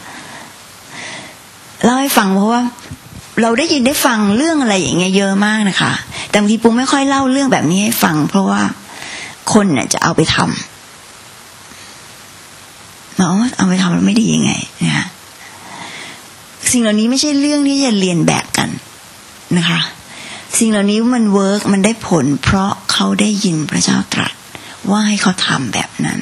เล่าให้ฟังเพราะว่าเราได้ยินได้ฟังเรื่องอะไรอย่างเงี้ยเยอะมากนะคะแต่บางทีปูไม่ค่อยเล่าเรื่องแบบนี้ให้ฟังเพราะว่าคนเนี่ยจะเอาไปทำเนาะเอาไปทำแล้วไม่ดียังไงนะสิ่งเหล่านี้ไม่ใช่เรื่องที่จะเรียนแบบกันนะคะสิ่งเหล่านี้มันเวิร์กมันได้ผลเพราะเขาได้ยินพระเจ้าตรัสว่าให้เขาทำแบบนั้น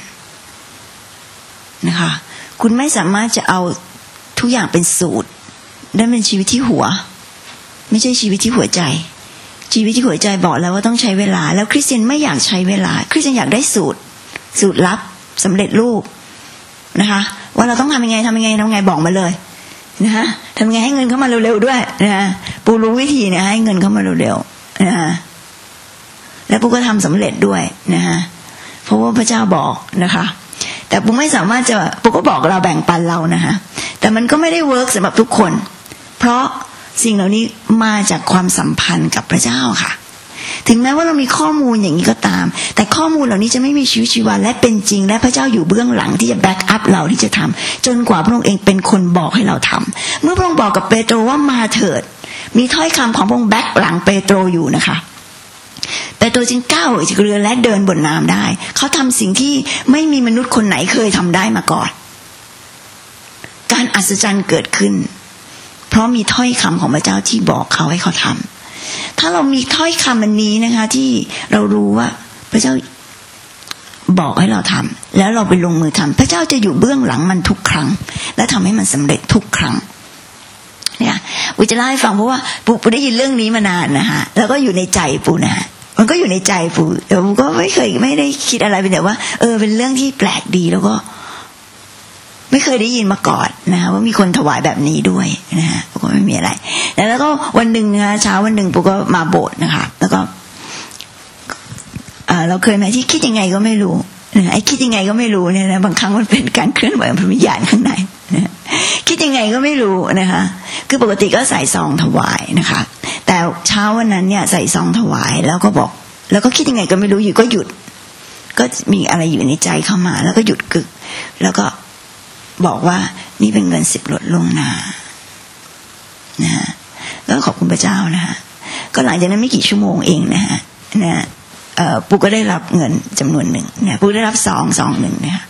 นะคะคุณไม่สามารถจะเอาทุกอย่างเป็นสูตรได้เป็นชีวิตที่หัวไม่ใช่ชีวิตที่หัวใจชีวิตที่หัวใจบอกแล้วว่าต้องใช้เวลาแล้วคริสเตียนไม่อยากใช้เวลาคริสเตียนอยากได้สูตรสูตรลับสำเร็จรูปนะคะว่าเราต้องทำยังไงทำยังไงทำยังไงบอกมาเลยนะฮะทำยังไงให้เงินเข้ามาเร็วๆด้วยนะฮะปูรู้วิธีเนี่ยให้เงินเข้ามาเร็วๆนะฮะแล้วปูก็ทำสำเร็จด้วยนะฮะเพราะว่าพระเจ้าบอกนะคะแต่ปูไม่สามารถจะปูก็บอกเราแบ่งปันเรานะฮะแต่มันก็ไม่ได้เวิร์กสำหรับทุกคนเพราะสิ่งเหล่านี้มาจากความสัมพันธ์กับพระเจ้าค่ะถึงแม้ว่าเรามีข้อมูลอย่างนี้ก็ตามแต่ข้อมูลเหล่านี้จะไม่มีชีวิตชีวาและเป็นจริงและพระเจ้าอยู่เบื้องหลังที่จะแบ็กอัพเราที่จะทำจนกว่าพระองค์เองเป็นคนบอกให้เราทำเมื่อพระองค์บอกกับเปโตรว่ามาเถิดมีถ้อยคำของพระองค์แบ็กหลังเปโตรอยู่นะคะเปโตรจึงก้าวออกจากเรือและเดินบนน้ำได้เขาทำสิ่งที่ไม่มีมนุษย์คนไหนเคยทำได้มาก่อนการอัศจรรย์เกิดขึ้นเพราะมีถ้อยคำของพระเจ้าที่บอกเขาให้เขาทำถ้าเรามีถ้อยคำอันนี้นะคะที่เรารู้ว่าพระเจ้าบอกให้เราทำแล้วเราไปลงมือทำพระเจ้าจะอยู่เบื้องหลังมันทุกครั้งและทำให้มันสำเร็จทุกครั้งเนี่ยปูจะเล่าให้ฟังเพราะว่าปูปูได้ยินเรื่องนี้มานานนะฮะแล้วก็อยู่ในใจปูนะฮะมันก็อยู่ในใจปูแต่ปูก็ไม่เคยไม่ได้คิดอะไรเป็นแต่ว่าเออเป็นเรื่องที่แปลกดีแล้วก็ไม่เคยได้ยินมาก่อนนะว่ามีคนถวายแบบนี้ด้วยนะฮะปูก็ไม่มีอะไรแล้วก็วันหนึ่งนะเช้าวันหนึ่งปูก็มาโบสถ์นะคะแล้วก็เออเราเคยไหมที่คิดยังไงก็ไม่รู้ไอ้คิดยังไงก็ไม่รู้เนี่ยนะบางครั้งมันเป็นการเคลื่อนไหวของพระวิญญาณข้างในนะคิดยังไงก็ไม่รู้นะคะคือปกติก็ใส่ซองถวายนะคะแต่เช้าวันนั้นเนี่ยใส่ซองถวายแล้วก็บอกแล้วก็คิดยังไงก็ไม่รู้อยู่ก็หยุดก็มีอะไรอยู่ในใจเข้ามาแล้วก็หยุดกึกแล้วก็บอกว่านี่เป็นเงินสิบลดลงนานะฮะแล้วขอบคุณพระเจ้านะฮะก็หลังจากนั้นไม่กี่ชั่วโมงเองนะฮะนะเอ่อปูก็ได้รับเงินจำนวนหนึ่งเนี่ยปูได้รับซองซองหนึ่งนะคะ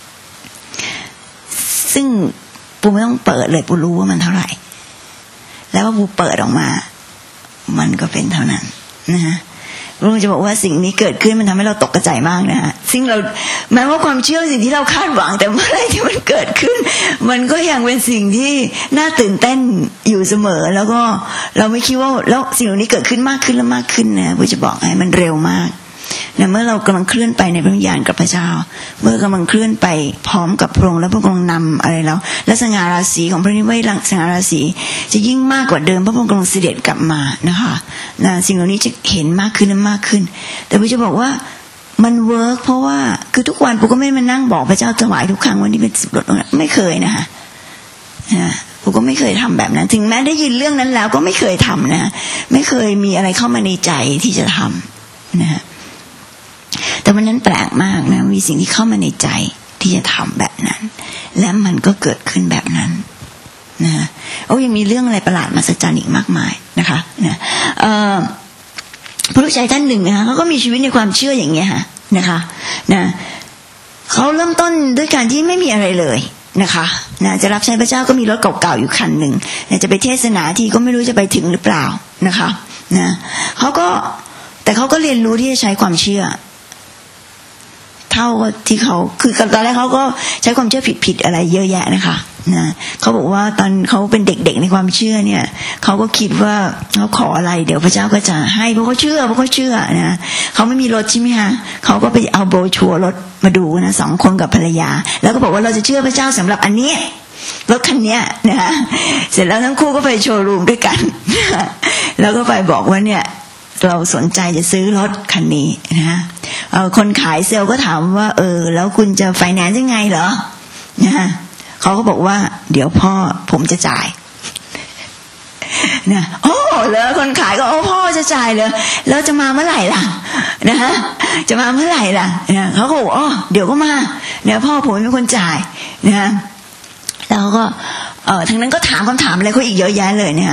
ซึ่งปูไม่ต้องเปิดเลยปูรู้ว่ามันเท่าไหร่แล้วว่าปูเปิดออกมามันก็เป็นเท่านั้นนะฮะลุงจะบอกว่าสิ่งนี้เกิดขึ้นมันทำให้เราตกกระจายมากนะฮะซึ่งเราแม้ว่าความเชื่อสิ่งที่เราคาดหวังแต่เมื่อไรที่มันเกิดขึ้นมันก็ยังเป็นสิ่งที่น่าตื่นเต้นอยู่เสมอแล้วก็เราไม่คิดว่าแล้วสิ่งเหล่านี้เกิดขึ้นมากขึ้นและมากขึ้นนะผมจะบอกให้มันเร็วมากนะเมื่อเรากำลังเคลื่อนไปในพระวิญญาณกับพระเจ้าเมื่อกำลังเคลื่อนไปพร้อมกับพระองค์และพระองค์นำอะไรแล้วและสง่าราศีของพระนิเวศสง่าราศีจะยิ่งมากกว่าเดิมเพราะพระองค์กำลังเสด็จกลับมานะคะนะสิ่งเหล่านี้จะเห็นมากขึ้นและมากขึ้นแต่ผมจะบอกว่ามันเวิร์กเพราะว่าคือทุกวันผมก็ไม่มานั่งบอกพระเจ้าถวายทุกครั้งวันนี้เป็นสิบลดลงไม่เคยนะคะนะผมก็ไม่เคยทำแบบนั้นถึงแม้ได้ยินเรื่องนั้นแล้วก็ไม่เคยทำนะไม่เคยมีอะไรเข้ามาในใจที่จะทำนะแต่วันนั้นแปลกมากนะมีสิ่งที่เข้ามาในใจที่จะทำแบบนั้นและมันก็เกิดขึ้นแบบนั้นนะโอ้ยังมีเรื่องอะไรประหลาดมหัศจรรย์อีกมากมายนะคะนะเอ่อผู้รู้ใจท่านหนึ่งนะคะเขาก็มีชีวิตในความเชื่ออย่างเงี้ยค่ะนะคะนะเขาเริ่มต้นด้วยการที่ไม่มีอะไรเลยนะคะนะจะรับใช้พระเจ้าก็มีรถเก่าๆอยู่คันหนึ่งนะจะไปเทศนาที่ก็ไม่รู้จะไปถึงหรือเปล่านะคะนะเขาก็แต่เขาก็เรียนรู้ที่จะใช้ความเชื่อเท่าที่เขาคือตอนแรกเขาก็ใช้ความเชื่อผิดๆอะไรเยอะแยะนะคะนะเขาบอกว่าตอนเขาเป็นเด็กๆในความเชื่อเนี่ยเขาก็คิดว่าเขาขออะไรเดี๋ยวพระเจ้าก็จะให้เพราะเขาเชื่อเพราะเขาเชื่อนะเขาไม่มีรถใช่ไหมคะเขาก็ไปเอาโบรชัวร์รถมาดูนะสองคนกับภรรยาแล้วก็บอกว่าเราจะเชื่อพระเจ้าสำหรับอันนี้รถคันนี้นะเสร็จแล้วทั้งคู่ก็ไปโชว์รูมด้วยกันแล้วก็ไปบอกว่าเนี่ยเราสนใจจะซื้อรถคันนี้นะคนขายเซลล์ก็ถามว่าเออแล้วคุณจะไฟแนนซ์ยังไงเหรอนะเขาก็บอกว่าเดี๋ยวพ่อผมจะจ่ายนะโอ้แล้วคนขายก็โอ้พ่อจะจ่ายเลยแล้วจะมาเมื่อไหร่ล่ะนะฮะจะมาเมื่อไหร่ล่ะนะเขาก็บอกอ๋อเดี๋ยวก็มาเนี่ยพ่อผมเป็นคนจ่ายนะแล้วก็เออทางนั้นก็ถามคำถามอะไรเขาอีกเยอะแยะเลยเนี่ยเขา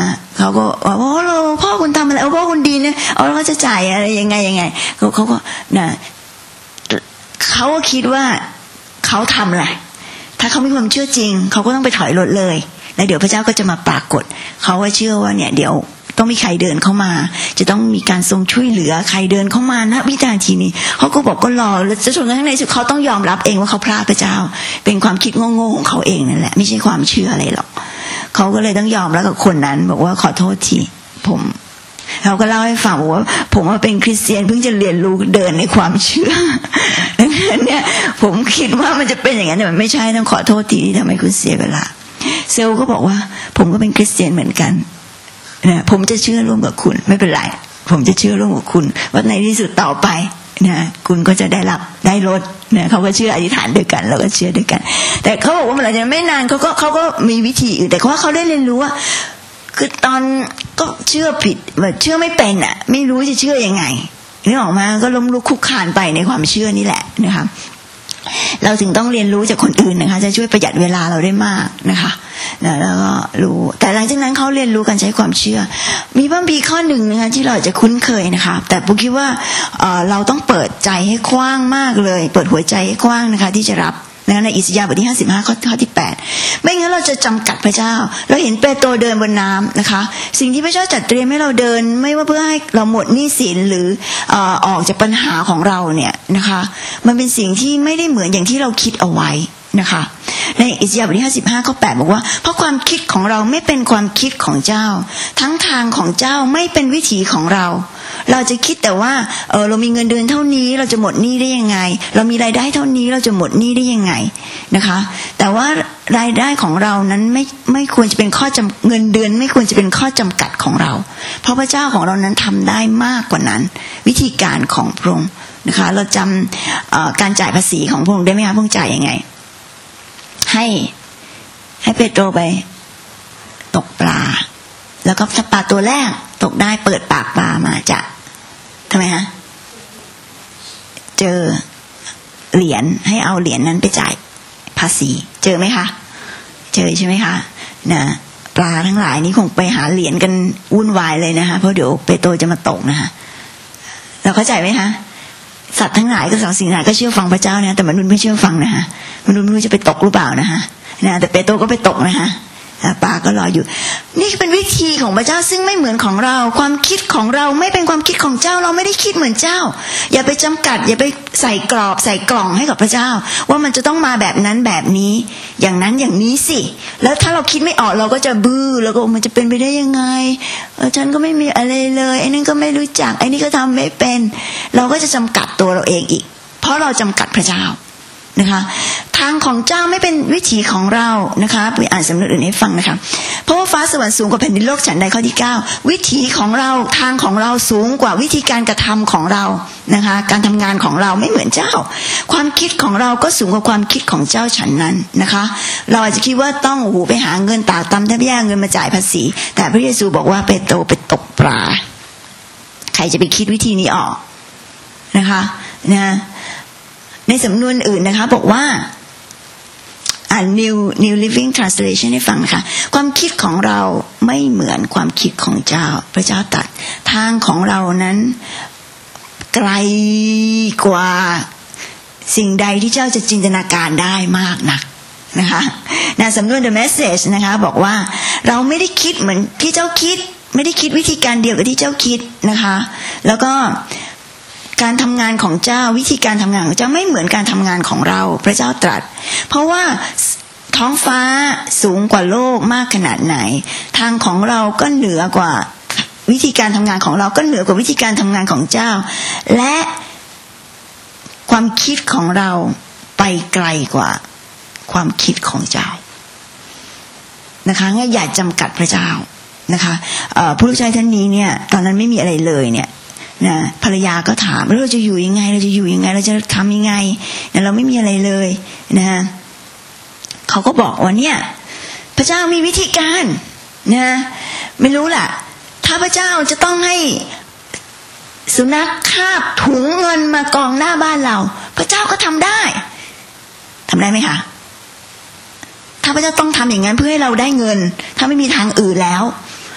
เขาก็ว่าโอ้โหพ่อคุณทำอะไรโอ้พ่อคุณดีเนี่ยเอาแล้วเขาจะจ่ายอะไรยังไงยังไงเขาเขาก็นะเขาก็คิดว่าเขาทำแหละถ้าเขามีความเชื่อจริงเขาก็ต้องไปถอยรถเลยแล้วเดี๋ยวพระเจ้าก็จะมาปรากฏเขาว่าเชื่อว่าเนี่ยเดี๋ยวต้องมีใครเดินเข้ามาจะต้องมีการทรงช่วยเหลือใครเดินเข้ามานะวินาทีนี้เขาก็บอกก็รอแล้วจนกระทั่งในสุดเขาต้องยอมรับเองว่าเขาพลาดพระเจ้าเป็นความคิดโง่ๆของเขาเองนั่นแหละไม่ใช่ความเชื่ออะไรหรอกเขาก็เลยต้องยอมรับกับคนนั้นบอกว่าขอโทษทีผมเขาก็เล่าให้ฟังบอกว่าผมว่าเป็นคริสเตียนเพิ่งจะเรียนรู้เดินในความเชื่อดังนั้นเนี่ยผมคิดว่ามันจะเป็นอย่างนั้นแต่มันไม่ใช่ต้องขอโทษทีที่ทำให้คุณเสียเวลาเซลก็บอกว่าผมก็เป็นคริสเตียนเหมือนกันนะผมจะเชื่อร่วมกับคุณไม่เป็นไรผมจะเชื่อร่วมกับคุณว่าในที่สุดต่อไปนะคุณก็จะได้รับได้รถนะเขาก็เชื่ออธิษฐานด้วยกันเราก็เชื่อด้วยกันแต่เขาบอกว่ามันอาจจะไม่นานเขาก็เขาก็มีวิธีอื่นแต่ว่าเขาได้เรียนรู้ว่าคือตอนก็เชื่อผิดแบบเชื่อไม่เป็นอ่ะไม่รู้จะเชื่อยังไงนึกออกมาก็ล้มลุกคลุกคลานไปในความเชื่อนี่แหละนะคะเราถึงต้องเรียนรู้จากคนอื่นนะคะจะช่วยประหยัดเวลาเราได้มากนะคะแล้วก็รู้แต่หลังจากนั้นเขาเรียนรู้การใช้ความเชื่อมีพระคัมภีร์ข้อหนึ่งนะคะที่เราจะคุ้นเคยนะคะแต่ผมคิดว่า เอ่อ เราต้องเปิดใจให้กว้างมากเลยเปิดหัวใจให้กว้างนะคะที่จะรับในอิสยาห์บทที่ห้าสิบห้าข้อข้อที่แปดไม่งั้นเราจะจำกัดพระเจ้าเราเห็นเปโตรเดินบนน้ำนะคะสิ่งที่พระเจ้าจัดเตรียมให้เราเดินไม่ว่าเพื่อให้เราหมดหนี้สินหรือเอ่อออกจากปัญหาของเราเนี่ยนะคะมันเป็นสิ่งที่ไม่ได้เหมือนอย่างที่เราคิดเอาไว้นะคะในอิสยาห์บทที่ห้าสิบห้าข้อแปดบอกว่าเพราะความคิดของเราไม่เป็นความคิดของเจ้าทั้งทางของเจ้าไม่เป็นวิถีของเราเราจะคิดแต่ว่าเออเรามีเงินเดือนเท่านี้เราจะหมดหนี้ได้ยังไงเรามีรายได้เท่านี้เราจะหมดหนี้ได้ยังไงนะคะแต่ว่ารายได้ของเรานั้นไม่ไม่ควรจะเป็นข้อจำเงินเดือนไม่ควรจะเป็นข้อจำกัดของเราเพราะพระเจ้าของเรานั้นทำได้มากกว่านั้นวิธีการของพระองค์นะคะเราจำการจ่ายภาษีของพระองค์ได้ไหมคะพระองค์จ่ายยังไงให้ให้เปโตรไปตกปลาแล้วก็ถ้าปลาตัวแรกตกได้เปิดปากปลามาจะทำไมฮะเจอเหรียญให้เอาเหรียญนั้นไปจ่ายภาษีเจอไหมคะเจอใช่ไหมคะนะปลาทั้งหลายนี้คงไปหาเหรียญกันวุ่นวายเลยนะคะเพราะเดี๋ยวเปโตรจะมาตกนะคะเราเข้าใจไหมคะสัตว์ทั้งหลายก็สองสิ่งหลายก็เชื่อฟังพระเจ้านะแต่มนุษย์ไม่เชื่อฟังนะคะมนุษย์ไม่รู้จะไปตกหรือเปล่านะคะนะแต่เปโตรก็ไปตกนะคะปลาก็รออยู่นี่เป็นวิธีของพระเจ้าซึ่งไม่เหมือนของเราความคิดของเราไม่เป็นความคิดของเจ้าเราไม่ได้คิดเหมือนเจ้าอย่าไปจำกัดอย่าไปใส่กรอบใส่กล่องให้กับพระเจ้าว่ามันจะต้องมาแบบนั้นแบบนี้อย่างนั้นอย่างนี้สิแล้วถ้าเราคิดไม่ออกเราก็จะบื้อแล้วก็มันจะเป็นไปได้ยังไงเออฉันก็ไม่มีอะไรเลยไอ้นั่นก็ไม่รู้จักไอ้นี่ก็ทำไม่เป็นเราก็จะจำกัดตัวเราเองอีกเพราะเราจำกัดพระเจ้านะคะทางของเจ้าไม่เป็นวิถีของเรานะคะไปอ่านสำนวนอื่นให้ฟังนะคะเพราะว่าฟ้าสวรรค์สูงกว่าแผ่นดินโลกฉันใดข้อที่เก้าวิถีของเราทางของเราสูงกว่าวิธีการกระทำของเรานะคะการทำงานของเราไม่เหมือนเจ้าความคิดของเราก็สูงกว่าความคิดของเจ้าฉันนั้นนะคะเราอาจจะคิดว่าต้องโอ้โหไปหาเงินตากตำแทบแย่เงินมาจ่ายภาษีแต่พระเยซูบอกว่าเปโตรไปตกปลาใครจะไปคิดวิธีนี้ออกนะคะนะในสำนวนอื่นนะคะบอกว่าอ่าน New New Living Translation ให้ฟังนะคะความคิดของเราไม่เหมือนความคิดของเจ้าพระเจ้าตรัสทางของเรานั้นไกลกว่าสิ่งใดที่เจ้าจะจินตนาการได้มากนักนะคะในสำนวน The Message นะคะบอกว่าเราไม่ได้คิดเหมือนที่เจ้าคิดไม่ได้คิดวิธีการเดียวกับที่เจ้าคิดนะคะแล้วก็การทำงานของเจ้าวิธีการทำงานของเจ้าไม่เหมือนการทำงานของเราพระเจ้าตรัสเพราะว่าท้องฟ้าสูงกว่าโลกมากขนาดไหนทางของเราก็เหนือกว่าวิธีการทำงานของเราก็เหนือกว่าวิธีการทำงานของเจ้าและความคิดของเราไปไกลกว่าความคิดของเจ้านะคะงั้นอย่าจำกัดพระเจ้านะคะผู้รับใช้ท่านนี้เนี่ยตอนนั้นไม่มีอะไรเลยเนี่ยนะภรรยาก็ถามเราจะอยู่ยังไงเราจะอยู่ยังไงเราจะทำยังไงนะเราไม่มีอะไรเลยนะเขาก็บอกว่าเนี่ยพระเจ้ามีวิธีการนะไม่รู้ล่ะถ้าพระเจ้าจะต้องให้สุนัขคาบถุงเงินมากองหน้าบ้านเราพระเจ้าก็ทำได้ทำได้ไหมคะถ้าพระเจ้าต้องทำอย่างนั้นเพื่อให้เราได้เงินถ้าไม่มีทางอื่นแล้ว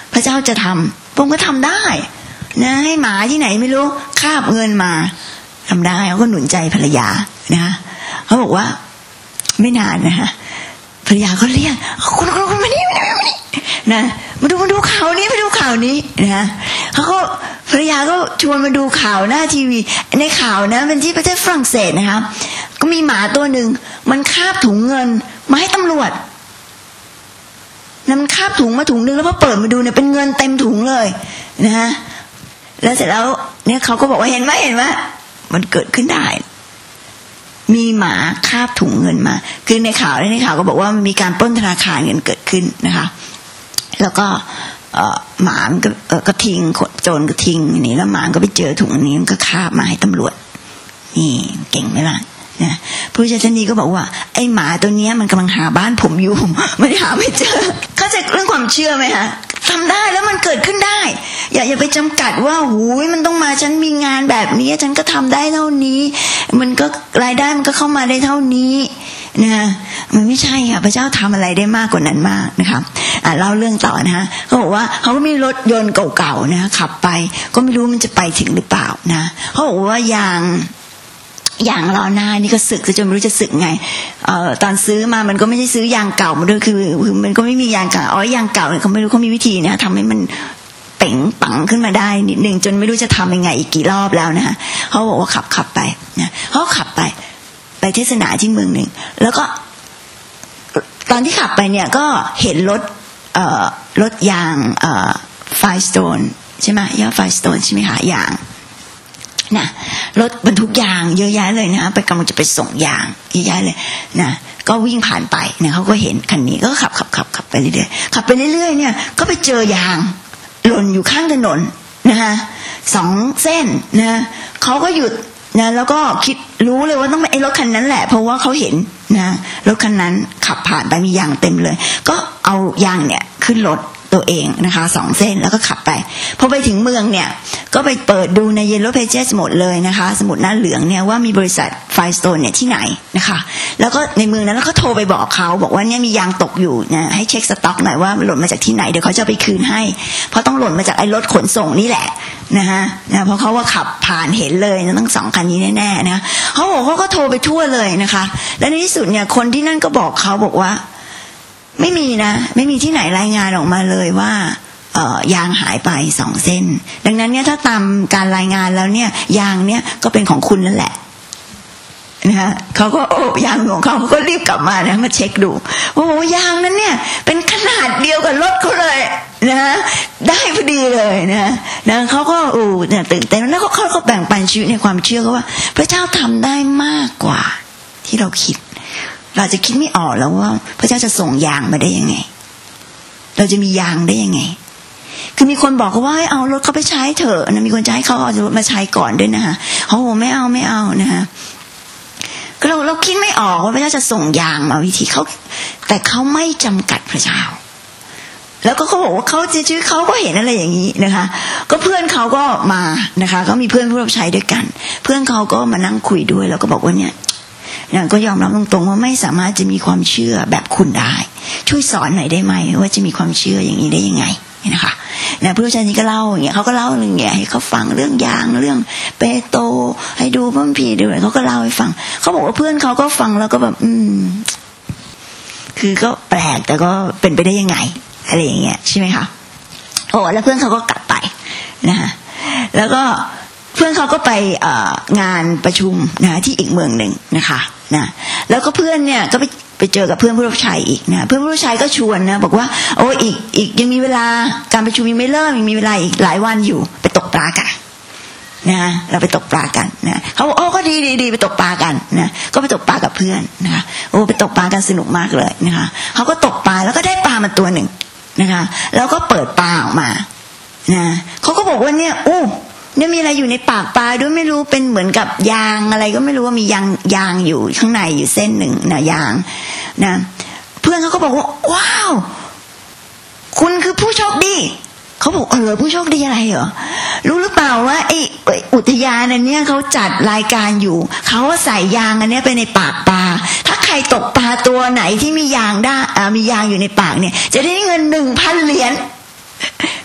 พระเจ้าจะทำพระองค์ก็ทำได้นะให้หมาที่ไหนไม่รู้คาบเงินมาทำได้เขาก็หนุนใจภรรยานะเขาบอกว่าไม่นานนะฮะภรรยาก็เรียกคุณคุณคุณมานี่มานี่มานี่นะมาดูมาดูข่าวนี้มาดูข่าวนี้นะเขาก็ภรรยาก็ชวนมาดูข่าวหน้าทีวีในข่าวนะเป็นที่ประเทศฝรั่งเศสนะคะก็มีหมาตัวหนึ่งมันคาบถุงเงินมาให้ตำรวจนะมันคาบถุงมาถุงนึงแล้วพอเปิดมาดูเนี่ยเป็นเงินเต็มถุงเลยนะฮะแล้วเสร็จแล้วเนี่ยเขาก็บอกว่าเห็นไหมเห็นไหมมันเกิดขึ้นได้มีหมาคาบถุงเงินมาคือในข่าวในข่าวก็บอกว่ามีการปล้นธนาคารเงินเกิดขึ้นนะคะแล้วก็หมามันก็ก็ทิ้งโจรก็ทิ้งนี่แล้วหมาก็ไปเจอถุงนี้มันก็คาบมาให้ตำรวจนี่เก่งไหมล่ะนะผู้เชี่ยวชาญก็บอกว่าไอ้หมาตัวนี้มันกำลังหาบ้านผมอยู่มันหาไม่เจอเข้าใจเรื่องความเชื่อไหมคะทำได้แล้วมันเกิดขึ้นได้อย่าอย่าไปจำกัดว่าหูยมันต้องมาฉันมีงานแบบนี้ฉันก็ทำได้เท่านี้มันก็รายได้มันก็เข้ามาได้เท่านี้นะมันไม่ใช่ค่ะพระเจ้าทำอะไรได้มากกว่านั้นมากนะคะอ่ะเล่าเรื่องต่อนะคะเขาบอกว่าเขาก็มีรถยนต์เก่าๆนะขับไปก็ไม่รู้มันจะไปถึงหรือเปล่านะเขาบอกว่ายางอย่างล้อหน้านี่ก็สึกจนไม่รู้จะสึกไงเอ่อตอนซื้อมามันก็ไม่ใช่ซื้อยางเก่ามาด้วยคือคือมันก็ไม่มียางเก่าอ๋อยางเก่าเนี่ยเขาไม่รู้เขามีวิธีนะทำให้มันเป๋งปังขึ้นมาได้นิดนึงจนไม่รู้จะทำยังไงอีกกี่รอบแล้วนะคะเขาบอกว่าขับขับไปนะเขาขับไปไปเทศนาที่เมืองหนึ่งแล้วก็ตอนที่ขับไปเนี่ยก็เห็นรถเอ่อรถยางเอ่อไฟสโตนใช่ไหมยางไฟสโตนใช่ไหมคะยางนะรถบรรทุกยางเยอะแยะเลยนะไปกำลังจะไปส่งยางเยอะแยะเลยนะก็วิ่งผ่านไปเนี่ยเขาก็เห็นคันนี้ก็ขับขับขับขับไปเรื่อยๆขับไปเรื่อยๆเนี่ยก็ไปเจอยางหล่นอยู่ข้างถนนนะคะสองเส้นนะเขาก็หยุดนะแล้วก็คิดรู้เลยว่าต้องเป็นไอ้รถคันนั้นแหละเพราะว่าเขาเห็นนะรถคันนั้นขับผ่านไปมียางเต็มเลยก็เอายางเนี่ยขึ้นรถตัวเองนะคะสองเส้นแล้วก็ขับไปพอไปถึงเมืองเนี่ยก็ไปเปิดดูใน Yellow Pages หมดเลยนะคะสมุดหน้าเหลืองเนี่ยว่ามีบริษัท Firestone เนี่ยที่ไหนนะคะแล้วก็ในเมืองนั้นแล้วก็โทรไปบอกเขาบอกว่าเนี่ยมียางตกอยู่นะให้เช็คสต็อกหน่อยว่าหล่นมาจากที่ไหนเดี๋ยวเขาจะไปคืนให้เพราะต้องหล่นมาจากไอ้รถขนส่งนี่แหละนะคะนะเพราะเขาว่าขับผ่านเห็นเลยนะทั้งสองคันนี้แน่ๆนะเขาบอกเขาก็โทรไปทั่วเลยนะคะและในที่สุดเนี่ยคนที่นั่นก็บอกเขาบอกว่าไม่มีนะไม่มีที่ไหนรายงานออกมาเลยว่าเอ่อยางหายไปสองเส้นดังนั้นเนี่ยถ้าตามการรายงานแล้วเนี่ยยางเนี่ยก็เป็นของคุณนั่นแหละนะคะเขาก็โอ้ยางของเขาเขาก็รีบกลับมานะมาเช็คดูโอ้ยางนั้นเนี่ยเป็นขนาดเดียวกับรถเขาเลยนะได้พอดีเลยนะนะเขาก็โอ้เนี่ยตื่นเต้นแล้วเขาเขาแบ่งปันชีวิตในความเชื่อเขาว่าพระเจ้าทำได้มากกว่าที่เราคิดเราจะคิดไม่ออกแล้วว่าพระเจ้าจะส่งยางมาได้ยังไงเราจะมียางได้ยังไงคือมีคนบอกเขาว่าให้เอารถเขาไปใช้เถอะนะมีคนจะให้เขาเอารถมาใช้ก่อนด้วยนะคะเขาบอกไม่เอาไม่เอานะคะก็เราเราคิดไม่ออกว่าพระเจ้าจะส่งยางมาวิธีเขาแต่เขาไม่จำกัดพระเจ้าแล้วก็เขาบอกว่าเขาจะชื่อเขาก็เห็นอะไรอย่างนี้นะคะก็เพื่อนเขาก็มานะคะก็มีเพื่อนผู้รับใช้ด้วยกันเพื่อนเขาก็มานั่งคุยด้วยแล้วก็บอกว่าเนี่ยนะก็ยอมรับตรงๆว่าไม่สามารถจะมีความเชื่อแบบคุณได้ช่วยสอนหน่อยได้ไหมว่าจะมีความเชื่ออย่างนี้ได้ยังไงนะคะนะผู้ชายนี้ก็เล่าอย่างเงี้ยเขาก็เล่าเรื่องเงี้ยให้เขาฟังเรื่องยางเรื่องเปโตรให้ดูพระคัมภีร์ด้วยเขาก็เล่าให้ฟังเขาบอกว่าเพื่อนเขาก็ฟังแล้วก็แบบอืมคือก็แปลกแต่ก็เป็นไปได้ยังไงอะไรอย่างเงี้ยใช่ไหมคะโอ้แล้วเพื่อนเขาก็กลับไปนะคะแล้วก็เพื่อนเขาก็ไปงานประชุมนะที่อีกเมืองหนึ่งนะคะนะแล้วก็เพื่อนเนี่ยก็ไปไปเจอกับเพื่อนผู้รับใช้อีกนะเพื่อนผู้รับใช้ก็ชวนนะบอกว่าโอ้อีกอีกยังมีเวลาการประชุมยังไม่เริ่มยังมีเวลาอีกหลายวันอยู่ไปตกปลากันนะเราไปตกปลากันนะเขาบอกโอ้ก็ดีดีดีไปตกปลากันนะก็ไปตกปลากับเพื่อนนะคะโอ้ไปตกปลากันสนุกมากเลยนะคะเขาก็ตกปลาแล้วก็ได้ปลามาตัวหนึ่งนะคะแล้วก็เปิดปลาออกมานะเขาก็บอกว่าเนี่ยโอ้เนี่ยมีอะไรอยู่ในปากปลาด้วยไม่รู้เป็นเหมือนกับยางอะไรก็ไม่รู้ว่ามียางยางอยู่ข้างในอยู่เส้นหนึ่งนะยางนะเพื่อนเขาก็บอกว่าว้าวคุณคือผู้โชคดีเขาบอกเออผู้โชคดีอะไรเหรอรู้หรือเปล่าว่าไอ้อุทยานอันนี้เขาจัดรายการอยู่เขาใส่ยางอันนี้ไปในปากปลาถ้าใครตกปลาตัวไหนที่มียางได้อ่ามียางอยู่ในปากเนี่ยจะได้เงินหนึ่งพันเหรียญ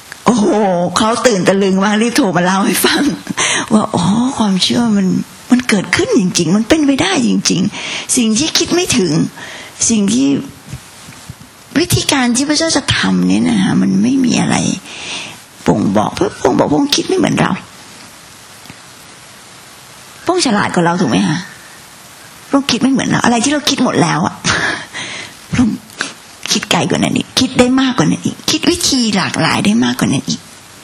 โหเขาตื่นตะลึงมากรีบโทรมาเล่าให้ฟังว่าอ๋อความเชื่อมันมันเกิดขึ้นจริงๆมันเป็นไปได้จริงๆสิ่งที่คิดไม่ถึงสิ่งที่วิธีการที่พระเจ้าจะทำเนี่ยนะฮะมันไม่มีอะไรบ่งบอกเพราะบ่งบอกพระองค์คิดไม่เหมือนเราพระองค์ฉลาดกว่าเราถูกไหมฮะพระองค์คิดไม่เหมือนเราอะไรที่เราคิดหมดแล้วอะพระองค์คิดไกลกว่านั้นอีกคิดได้มากกว่านั้นอีกคิดวิธีหลากหลายได้มากกว่านั้นอีก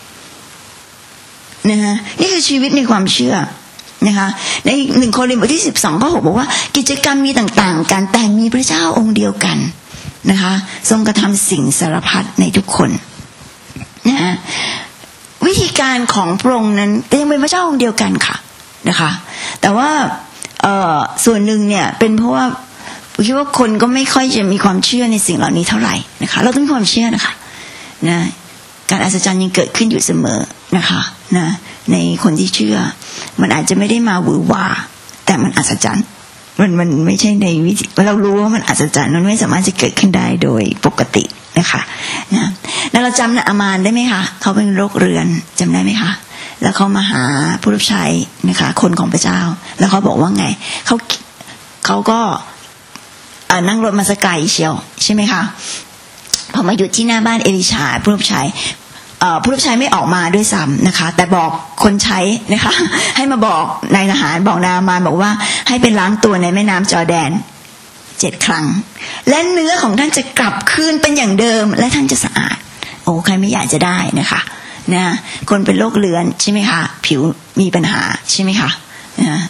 นะฮะนี่คือชีวิตในความเชื่อนะคะในหนึ่งโครินธ์บทที่สิบสองข้อหกบอกว่ากิจกรรมมีต่างๆกันแต่มีพระเจ้าองค์เดียวกันนะคะทรงกระทำสิ่งสารพัดในทุกคนนะฮะวิธีการของพระองค์นั้นยังเป็นพระเจ้าองค์เดียวกันค่ะนะคะแต่ว่าเอ่อส่วนหนึ่งเนี่ยเป็นเพราะว่าผมคิดว่าคนก็ไม่ค่อยจะมีความเชื่อในสิ่งเหล่านี้เท่าไหร่นะคะเราต้องมีความเชื่อนะคะนะการอัศจรรย์ยังเกิดขึ้นอยู่เสมอนะคะนะในคนที่เชื่อมันอาจจะไม่ได้มาหวือหวาแต่มันอัศจรรย์มันมันไม่ใช่ในวิธีเรารู้ว่ามันอัศจรรย์มันไม่สามารถจะเกิดขึ้นได้โดยปกตินะคะนะแล้วเราจำนะอามานได้ไหมคะเขาเป็นโรคเรื้อนจำได้ไหมคะแล้วเขามาหาผู้รับใช้นะคะคนของพระเจ้าแล้วเขาบอกว่าไงเขาเขาก็นั่งรถมาสักไกลเชียวใช่ไหมคะพอมาหยุดที่หน้าบ้านเอลิชาผู้รับใช้ผู้รับใช้ไม่ออกมาด้วยซ้ำนะคะแต่บอกคนใช้นะคะให้มาบอกนายทหารบอกนายอามานบอกว่าให้ไปล้างตัวในแม่น้ำจอร์แดนเจ็ดครั้งและเนื้อของท่านจะกลับคืนเป็นอย่างเดิมและท่านจะสะอาดโอ้ใครไม่อยากจะได้นะคะนะคนเป็นโรคเรื้อนใช่ไหมคะผิวมีปัญหาใช่ไหมคะนะ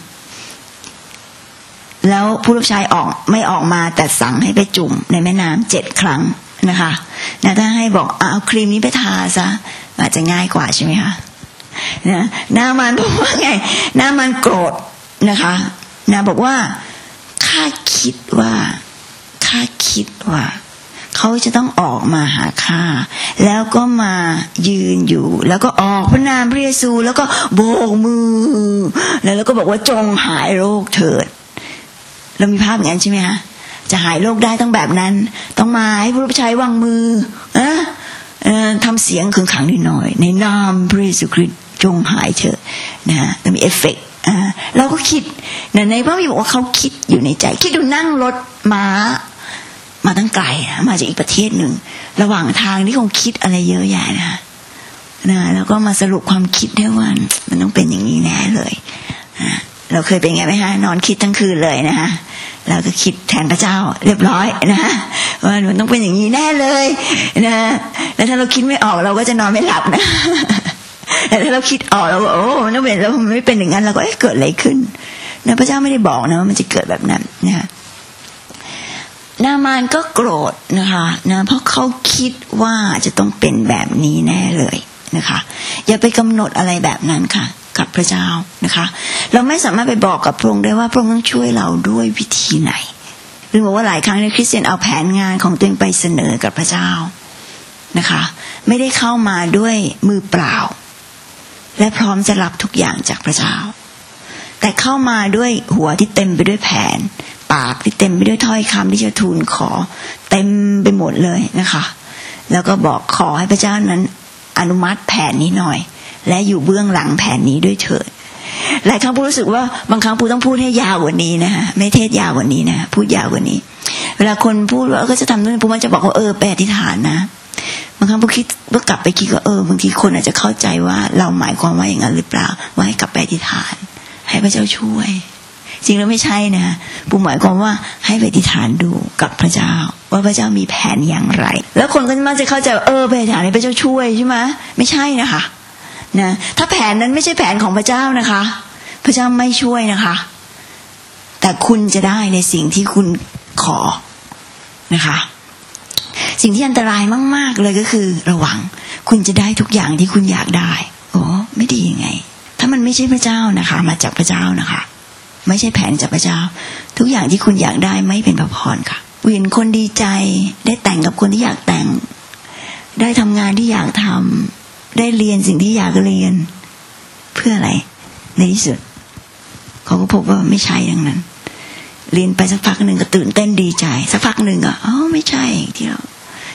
แล้วผู้รับใช้ออกไม่ออกมาแต่สั่งให้ไปจุ่มในแม่น้ำเจ็ดครั้งนะคะนะถ้าให้บอกเอาครีมนี้ไปทาซะอาจจะง่ายกว่าใช่ไหมคะนะนามันบอกว่าไงนามันโกรธนะคะนาบอกว่าข้าคิดว่าข้าคิดว่าเขาจะต้องออกมาหาข้าแล้วก็มายืนอยู่แล้วก็ออกพระนามพระเยซูแล้วก็โบกมือแล้วแล้วก็บอกว่าจงหายโรคเถิดเรามีภาพอย่างนั้นใช่ไหมคะจะหายโรคได้ต้องแบบนั้นต้องมาให้ผู้รับใช้วางมืออะทำเสียงขึงขังนิดหน่อยในนามพระเยซูคริสต์จงหายเถิดนะฮะต้องมีเอฟเฟกต์อ่าเราก็คิดในในพระบิดาบอกว่าเขาคิดอยู่ในใจคิดดูนั่งรถม้ามาตั้งไกลมาจากอีกประเทศหนึ่งระหว่างทางที่คงคิดอะไรเยอะแยะนะนะแล้วก็มาสรุปความคิดได้ว่ามันต้องเป็นอย่างนี้แน่เลยเราเคยเป็นไงไหมฮะนอนคิดทั้งคืนเลยนะฮะเราก็คิดแทนพระเจ้าเรียบร้อยนะว่ามันต้องเป็นอย่างนี้แน่เลยนะแล้วถ้าเราคิดไม่ออกเราก็จะนอนไม่หลับนะแต่ถ้าเราคิดออกเราโอ้มันต้องเป็นแล้วมันไม่เป็นอย่างนั้นเราก็เอ๊ะเกิดอะไรขึ้นนะพระเจ้าไม่ได้บอกนะว่ามันจะเกิดแบบนั้นนะนามานก็โกรธนะคะนะเพราะเขาคิดว่าจะต้องเป็นแบบนี้แน่เลยนะคะอย่าไปกำหนดอะไรแบบนั้นค่ะกับพระเจ้านะคะเราไม่สามารถไปบอกกับพระองค์ได้ว่าพระองค์ต้องช่วยเราด้วยวิธีไหนหรือบอกว่าหลายครั้งในคริสเตียนเอาแผนงานของตัวเองไปเสนอกับพระเจ้านะคะไม่ได้เข้ามาด้วยมือเปล่าและพร้อมจะรับทุกอย่างจากพระเจ้าแต่เข้ามาด้วยหัวที่เต็มไปด้วยแผนปากที่เต็มไปด้วยถ้อยคำที่จะทูลขอเต็มไปหมดเลยนะคะแล้วก็บอกขอให้พระเจ้านั้นอนุมัติแผนนี้หน่อยและอยู่เบื้องหลังแผนนี้ด้วยเถิดหลายครั้งปูรู้สึกว่าบางครั้งปูต้องพูดให้ยาวกว่านี้นะฮะไม่เทศยาวกว่านี้นะพูดยาวกว่านี้เวลาคนพูดว่าก็จะทำนู่นปูมันจะบอกว่าเออไปอธิษฐานนะบางครั้งปูคิดว่ากลับไปคิดว่าเออบางทีคนอาจจะเข้าใจว่าเราหมายความว่าอย่างนั้นหรือเปล่าว่าให้กลับไปอธิษฐานให้พระเจ้าช่วยจริงแล้วไม่ใช่นะปูหมายความว่าให้ไปอธิษฐานดูกับพระเจ้าว่าพระเจ้ามีแผนอย่างไรแล้วคนก็มักจะเข้าใจว่าเออไปอธิษฐานให้พระเจ้าช่วยใช่ไหมไม่ใช่นะคะนะถ้าแผนนั้นไม่ใช่แผนของพระเจ้านะคะพระเจ้าไม่ช่วยนะคะแต่คุณจะได้ในสิ่งที่คุณขอนะคะสิ่งที่อันตรายมากๆเลยก็คือระวังคุณจะได้ทุกอย่างที่คุณอยากได้โอ้ไม่ดียังไงถ้ามันไม่ใช่พระเจ้านะคะมาจากพระเจ้านะคะไม่ใช่แผนจากพระเจ้าทุกอย่างที่คุณอยากได้ไม่เป็นพระพรค่ะเห็นคนดีใจได้แต่งกับคนที่อยากแต่งได้ทำงานที่อยากทำได้เรียนสิ่งที่อยากเรียนเพื่ออะไรในที่สุดเขาก็พบว่าไม่ใช่ดังนั้นเรียนไปสักพักหนึ่งก็ตื่นเต้นดีใจสักพักหนึ่งอ่ะอ๋อไม่ใช่ที่เรา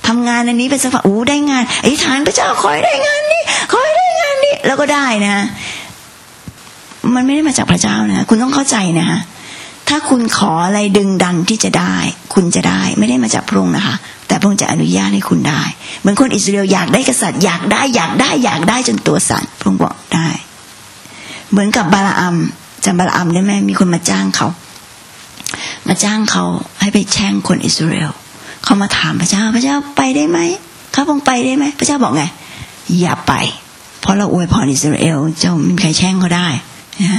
ทำงานอันนี้เป็นสักพักโอ้ได้งานอธิษฐานพระเจ้าขอให้ได้งานนี้ขอให้ได้งานนี้แล้วก็ได้นะมันไม่ได้มาจากพระเจ้านะคุณต้องเข้าใจนะฮะถ้าคุณขออะไรดึงดันที่จะได้คุณจะได้ไม่ได้มาจากพระองค์นะคะแต่พระองค์จะอนุญาตให้คุณได้เหมือนคนอิสราเอลอยากได้กษัตริย์อยากได้อยากได้อยากได้จนตัวสั่นพระองค์บอกได้เหมือนกับบาลาอัมจำบาลาอัมได้ไหมมีคนมาจ้างเขามาจ้างเขาให้ไปแช่งคนอิสราเอลเขามาถามพระเจ้าพระเจ้าไปได้ไหมเขาพงไปได้ไหมพระเจ้าบอกไงอย่าไปเพราะเราอวยพรอิสราเอลเจ้าไม่มีใครแช่งเขาได้นะ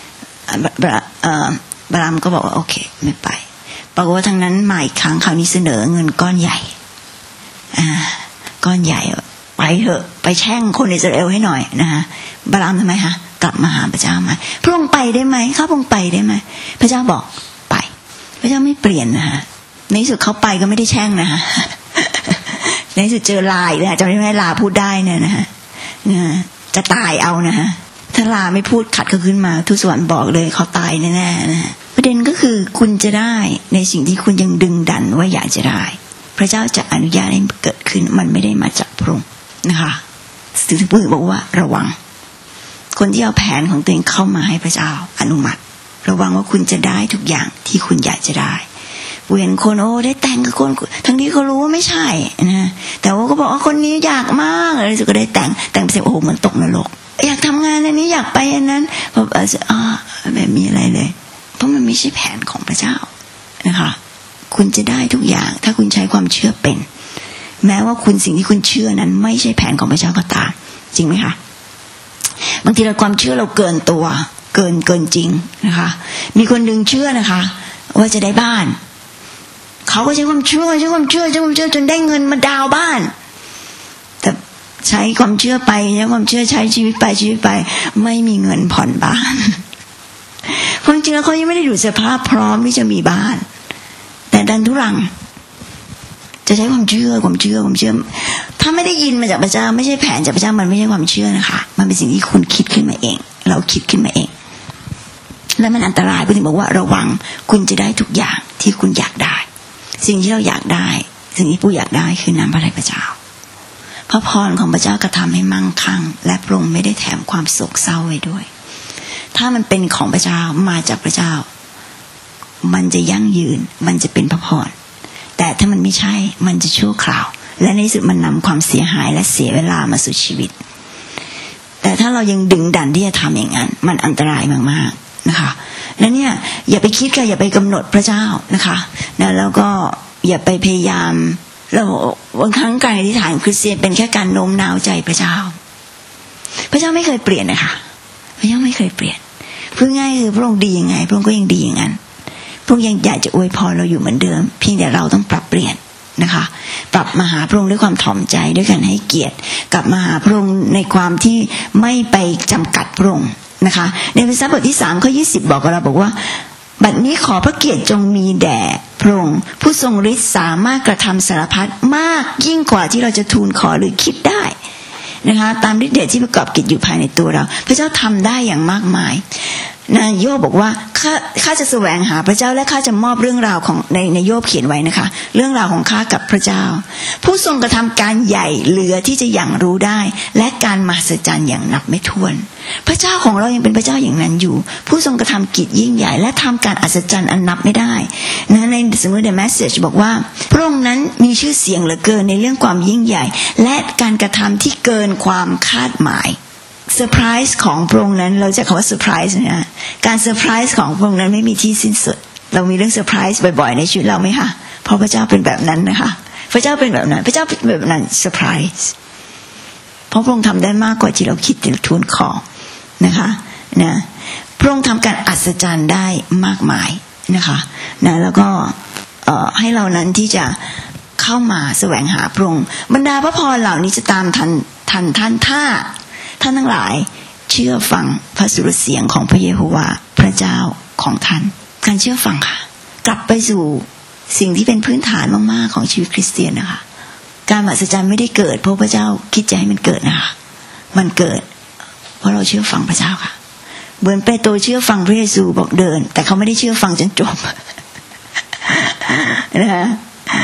บาลามก็บอกว่าโอเคไม่ไปปรากฏว่าทางนั้นใหม่ครั้งคราวนี้เสนอเงินก้อนใหญ่อ่าก้อนใหญ่ไปเถอะไปแช่งคนอิสราเอลให้หน่อยนะฮะบาลามทำไมฮะกลับมาหาพระเจ้าไหมพระองค์ไปได้ไหมเขาพระองค์ไปได้ไหมพระเจ้าบอกไปพระเจ้าไม่เปลี่ยนนะฮะในที่สุดเขาไปก็ไม่ได้แช่งนะฮะในที่สุดเจอลาอีกแล้วจำได้ไหมลาพูดได้เนี่ยนะฮะจะตายเอานะฮะถ้าลาไม่พูดขัดเขาขึ้นมาทูตสวรรค์บอกเลยเขาตายแน่ๆนะประเด็นก็คือคุณจะได้ในสิ่งที่คุณยังดึงดันว่าอยากจะได้พระเจ้าจะอนุญาตให้เกิดขึ้นมันไม่ได้มาจากพระองค์นะคะถึงที่พูดบอกว่าระวังคนที่เอาแผนของตัวเองเข้ามาให้พระเจ้าอนุมัติระวังว่าคุณจะได้ทุกอย่างที่คุณอยากจะได้เห็นคนโอ้ได้แต่งกับคนทั้งที่เขารู้ว่าไม่ใช่นะแต่ว่าก็บอกว่าคนนี้อยากมากอะไรสุดก็ได้แต่งแต่งไปเสร็จโอ้โหเหมือนตกนรกอยากทำงานอันนี้อยากไปอันนั้นแบบอ่าแบบมีอะไรเลยเพราะมันไม่ใช่แผนของพระเจ้านะคะคุณจะได้ทุกอย่างถ้าคุณใช้ความเชื่อเป็นแม้ว่าคุณสิ่งที่คุณเชื่อนั้นไม่ใช่แผนของพระเจ้าก็ตามจริงไหมคะบางทีเราความเชื่อเราเกินตัวเกินเกินจริงนะคะมีคนดึงเชื่อนะคะว่าจะได้บ้านเขาก็ใช้ความเชื่อใช้ความเชื่อใช้ความเชื่อจนได้เงินมาดาวบ้านแต่ใช้ความเชื่อไปใช้ความเชื่อใช้ชีวิตไปชีวิตไปไม่มีเงินผ่อนบ้านความจริงแล้วเขายังไม่ได้อยู่สภาพพร้อมที่จะมีบ้านแต่ดันทุรังจะใช้ความเชื่อความเชื่อความเชื่อถ้าไม่ได้ยินมาจากพระเจ้าไม่ใช่แผนจากพระเจ้ามันไม่ใช่ความเชื่อนะคะมันเป็นสิ่งที่คุณคิดขึ้นมาเองเราคิดขึ้นมาเองและมันอันตรายพระองค์บอกว่าระวังคุณจะได้ทุกอย่างที่คุณอยากได้สิ่งที่เราอยากได้สิ่งที่ผู้อยากได้คือน้ำพระทัยพระเจ้าพระพรของพระเจ้ากระทำให้มั่งคั่งและพระองค์ไม่ได้แถมความโศกเศร้าไว้ด้วยถ้ามันเป็นของพระเจ้ามาจากพระเจ้ามันจะยั่งยืนมันจะเป็นพระพรแต่ถ้ามันไม่ใช่มันจะชั่วคราวและในที่สุดมันนำความเสียหายและเสียเวลามาสู่ชีวิตแต่ถ้าเรายังดึงดันที่จะทำอย่างนั้นมันอันตรายมากๆนะคะแล้วเนี่ยอย่าไปคิดค่ะอย่าไปกำหนดพระเจ้านะคะนะแล้วก็อย่าไปพยายามเราบางครั้งการอธิษฐานคริสเตียนเป็นแค่การโน้มน้าวใจพระเจ้าพระเจ้าไม่เคยเปลี่ยนนะคะพระเจ้าไม่เคยเปลี่ยนพูดง่ายคือพระองค์ดียังไงพระองค์ก็ยังดีอย่างนั้นพระองค์ยังอยากจะอวยพรเราอยู่เหมือนเดิมเพียงแต่เราต้องปรับเปลี่ยนนะคะปรับมาหาพระองค์ด้วยความถ่อมใจด้วยการให้เกียรติกลับมาหาพระองค์ในความที่ไม่ไปจำกัดพระองค์นะคะในพระคัมภีร์บทที่สามข้อยี่สิบบอกกับเราบอกว่าบัดนี้ขอพระเกียรติจงมีแด่พระองค์ผู้ทรงฤทธิ์สามารถกระทำสารพัดมากยิ่งกว่าที่เราจะทูลขอหรือคิดได้นะคะตามฤทธิ์เดชที่ประกอบกิจอยู่ภายในตัวเราพระเจ้าทำได้อย่างมากมายนะโยบบอกว่าข้าข้าจะแสวงหาพระเจ้าและข้าจะมอบเรื่องราวของในในโยบเขียนไว้นะคะเรื่องราวของข้ากับพระเจ้าผู้ทรงกระทำการใหญ่เหลือที่จะอย่างรู้ได้และการมหัศจรรย์อย่างนับไม่ถ้วนพระเจ้าของเรายังเป็นพระเจ้าอย่างนั้นอยู่ผู้ทรงกระทำกิจยิ่งใหญ่และทำการอัศจรรย์อันนับไม่ได้นะในสมมติในแมสเสจบอกว่าพระองค์นั้นมีชื่อเสียงเหลือเกินในเรื่องความยิ่งใหญ่และการกระทำที่เกินความคาดหมายเซอร์ไพรส์ของพระองค์นั้นเราจะคำว่าเซอร์ไพรส์นะการเซอร์ไพรส์ของพระองค์นั้นไม่มีที่สิ้นสุดเรามีเรื่องเซอร์ไพรส์บ่อยๆในชีวิตเราไหมคะเพราะพระเจ้าเป็นแบบนั้นนะคะพระเจ้าเป็นแบบนั้นพระเจ้าเป็นแบบนั้นเซอร์ไพรส์เพราะพระองค์ทำได้มากกว่าที่เราคิดหรือทูลขอนะคะนะพระองค์ทำการอัศจรรย์ได้มากมายนะคะนะแล้วก็ให้เรานั้นที่จะเข้ามาแสวงหาพระองค์บรรดาพระพรเหล่านี้จะตามทันทันท่านถ้าท่านทั้งหลายเชื่อฟังพระสุรเสียงของพระเยโฮวาห์พระเจ้าของท่านการเชื่อฟังค่ะกลับไปสู่สิ่งที่เป็นพื้นฐานมากๆของชีวิตคริสเตียนนะคะการมหัศจรรย์ไม่ได้เกิดเพราะพระเจ้าคิดจะให้มันเกิดนะคะมันเกิดเพราะเราเชื่อฟังพระเจ้าค่ะเหมือนเปโตรเชื่อฟังพระเยซูบอกเดินแต่เขาไม่ได้เชื่อฟังจนจบนะฮะ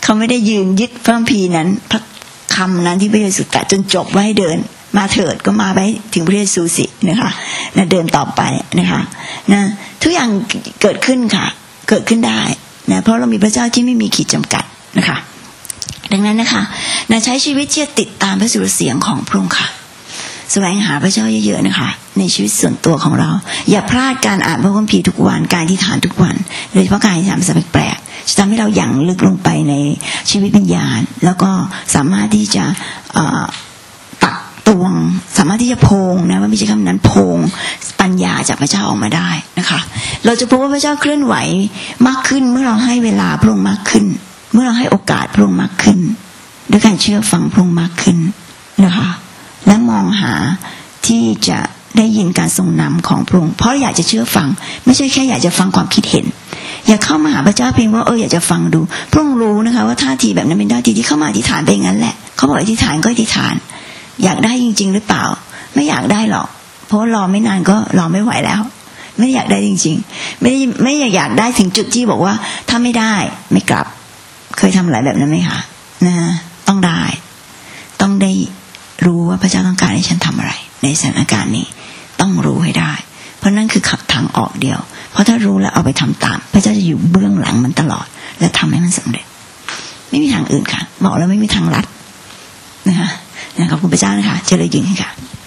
เขาไม่ได้ยืนยึดพระคัมภีร์นั้นพระคำนั้นที่พระเยซูตรัสจนจบไว้เดินมาเถิดก็มาไปถึงพระเยซูสินะคะนะเดินต่อไปนะคะนะทุกอย่างเกิดขึ้นค่ะเกิดขึ้นได้นะเพราะเรามีพระเจ้าที่ไม่มีขีดจำกัดนะคะดังนั้นนะคะนะใช้ชีวิตที่จะติดตามพระสุรเสียงของพระองค์ค่ะแสวงหาพระเจ้าเยอะๆนะคะในชีวิตส่วนตัวของเราอย่าพลาดการอ่านพระคัมภีร์ทุกวันการอธิษฐานทุกวันโดยเฉพาะการอธิษฐานภาษาแปลกๆจะทำให้เราหยั่งลึกลงไปในชีวิตวิญญาณแล้วก็สามารถที่จะตักตวงสามารถที่จะโพงนะว่าไม่ใช่คำนั้นโพงปัญญาจากพระเจ้าออกมาได้นะคะเราจะพบว่าพระเจ้าเคลื่อนไหวมากขึ้นเมื่อเราให้เวลาพระองค์มากขึ้นเมื่อเราให้โอกาสพระองค์มากขึ้นด้วยการเชื่อฟังพระองค์มากขึ้นนะคะและมองหาที่จะได้ยินการทรงนำของพระองค์เพราะอยากจะเชื่อฟังไม่ใช่แค่อยากจะฟังความคิดเห็นอย่าเข้ามาหาพระเจ้าเพียงว่าเอออยากจะฟังดูพระองค์รู้นะคะว่าท่าทีแบบนั้นเป็นท่าทีที่เข้ามาอธิษฐานไปงั้นแหละเขาบอกอธิษฐานก็อธิษฐานอยากได้จริงๆหรือเปล่าไม่อยากได้หรอกเพราะรอไม่นานก็รอไม่ไหวแล้วไม่อยากได้จริงๆไม่ได้ไม่อยากได้ถึงจุดที่บอกว่าถ้าไม่ได้ไม่กลับเคยทำอะไรแบบนั้นไหมคะนะต้องได้ต้องได้รู้ว่าพระเจ้าต้องการให้ฉันทำอะไรในสถานการณ์นี้ต้องรู้ให้ได้เพราะนั่นคือทางออกเดียวเพราะถ้ารู้แล้วเอาไปทำตามพระเจ้าจะอยู่เบื้องหลังมันตลอดและทำให้มันสำเร็จไม่มีทางอื่นค่ะบอกแล้วไม่มีทางลัดนะคะขอบคุณพระเจ้านะคะเจริญยิ่งค่ะ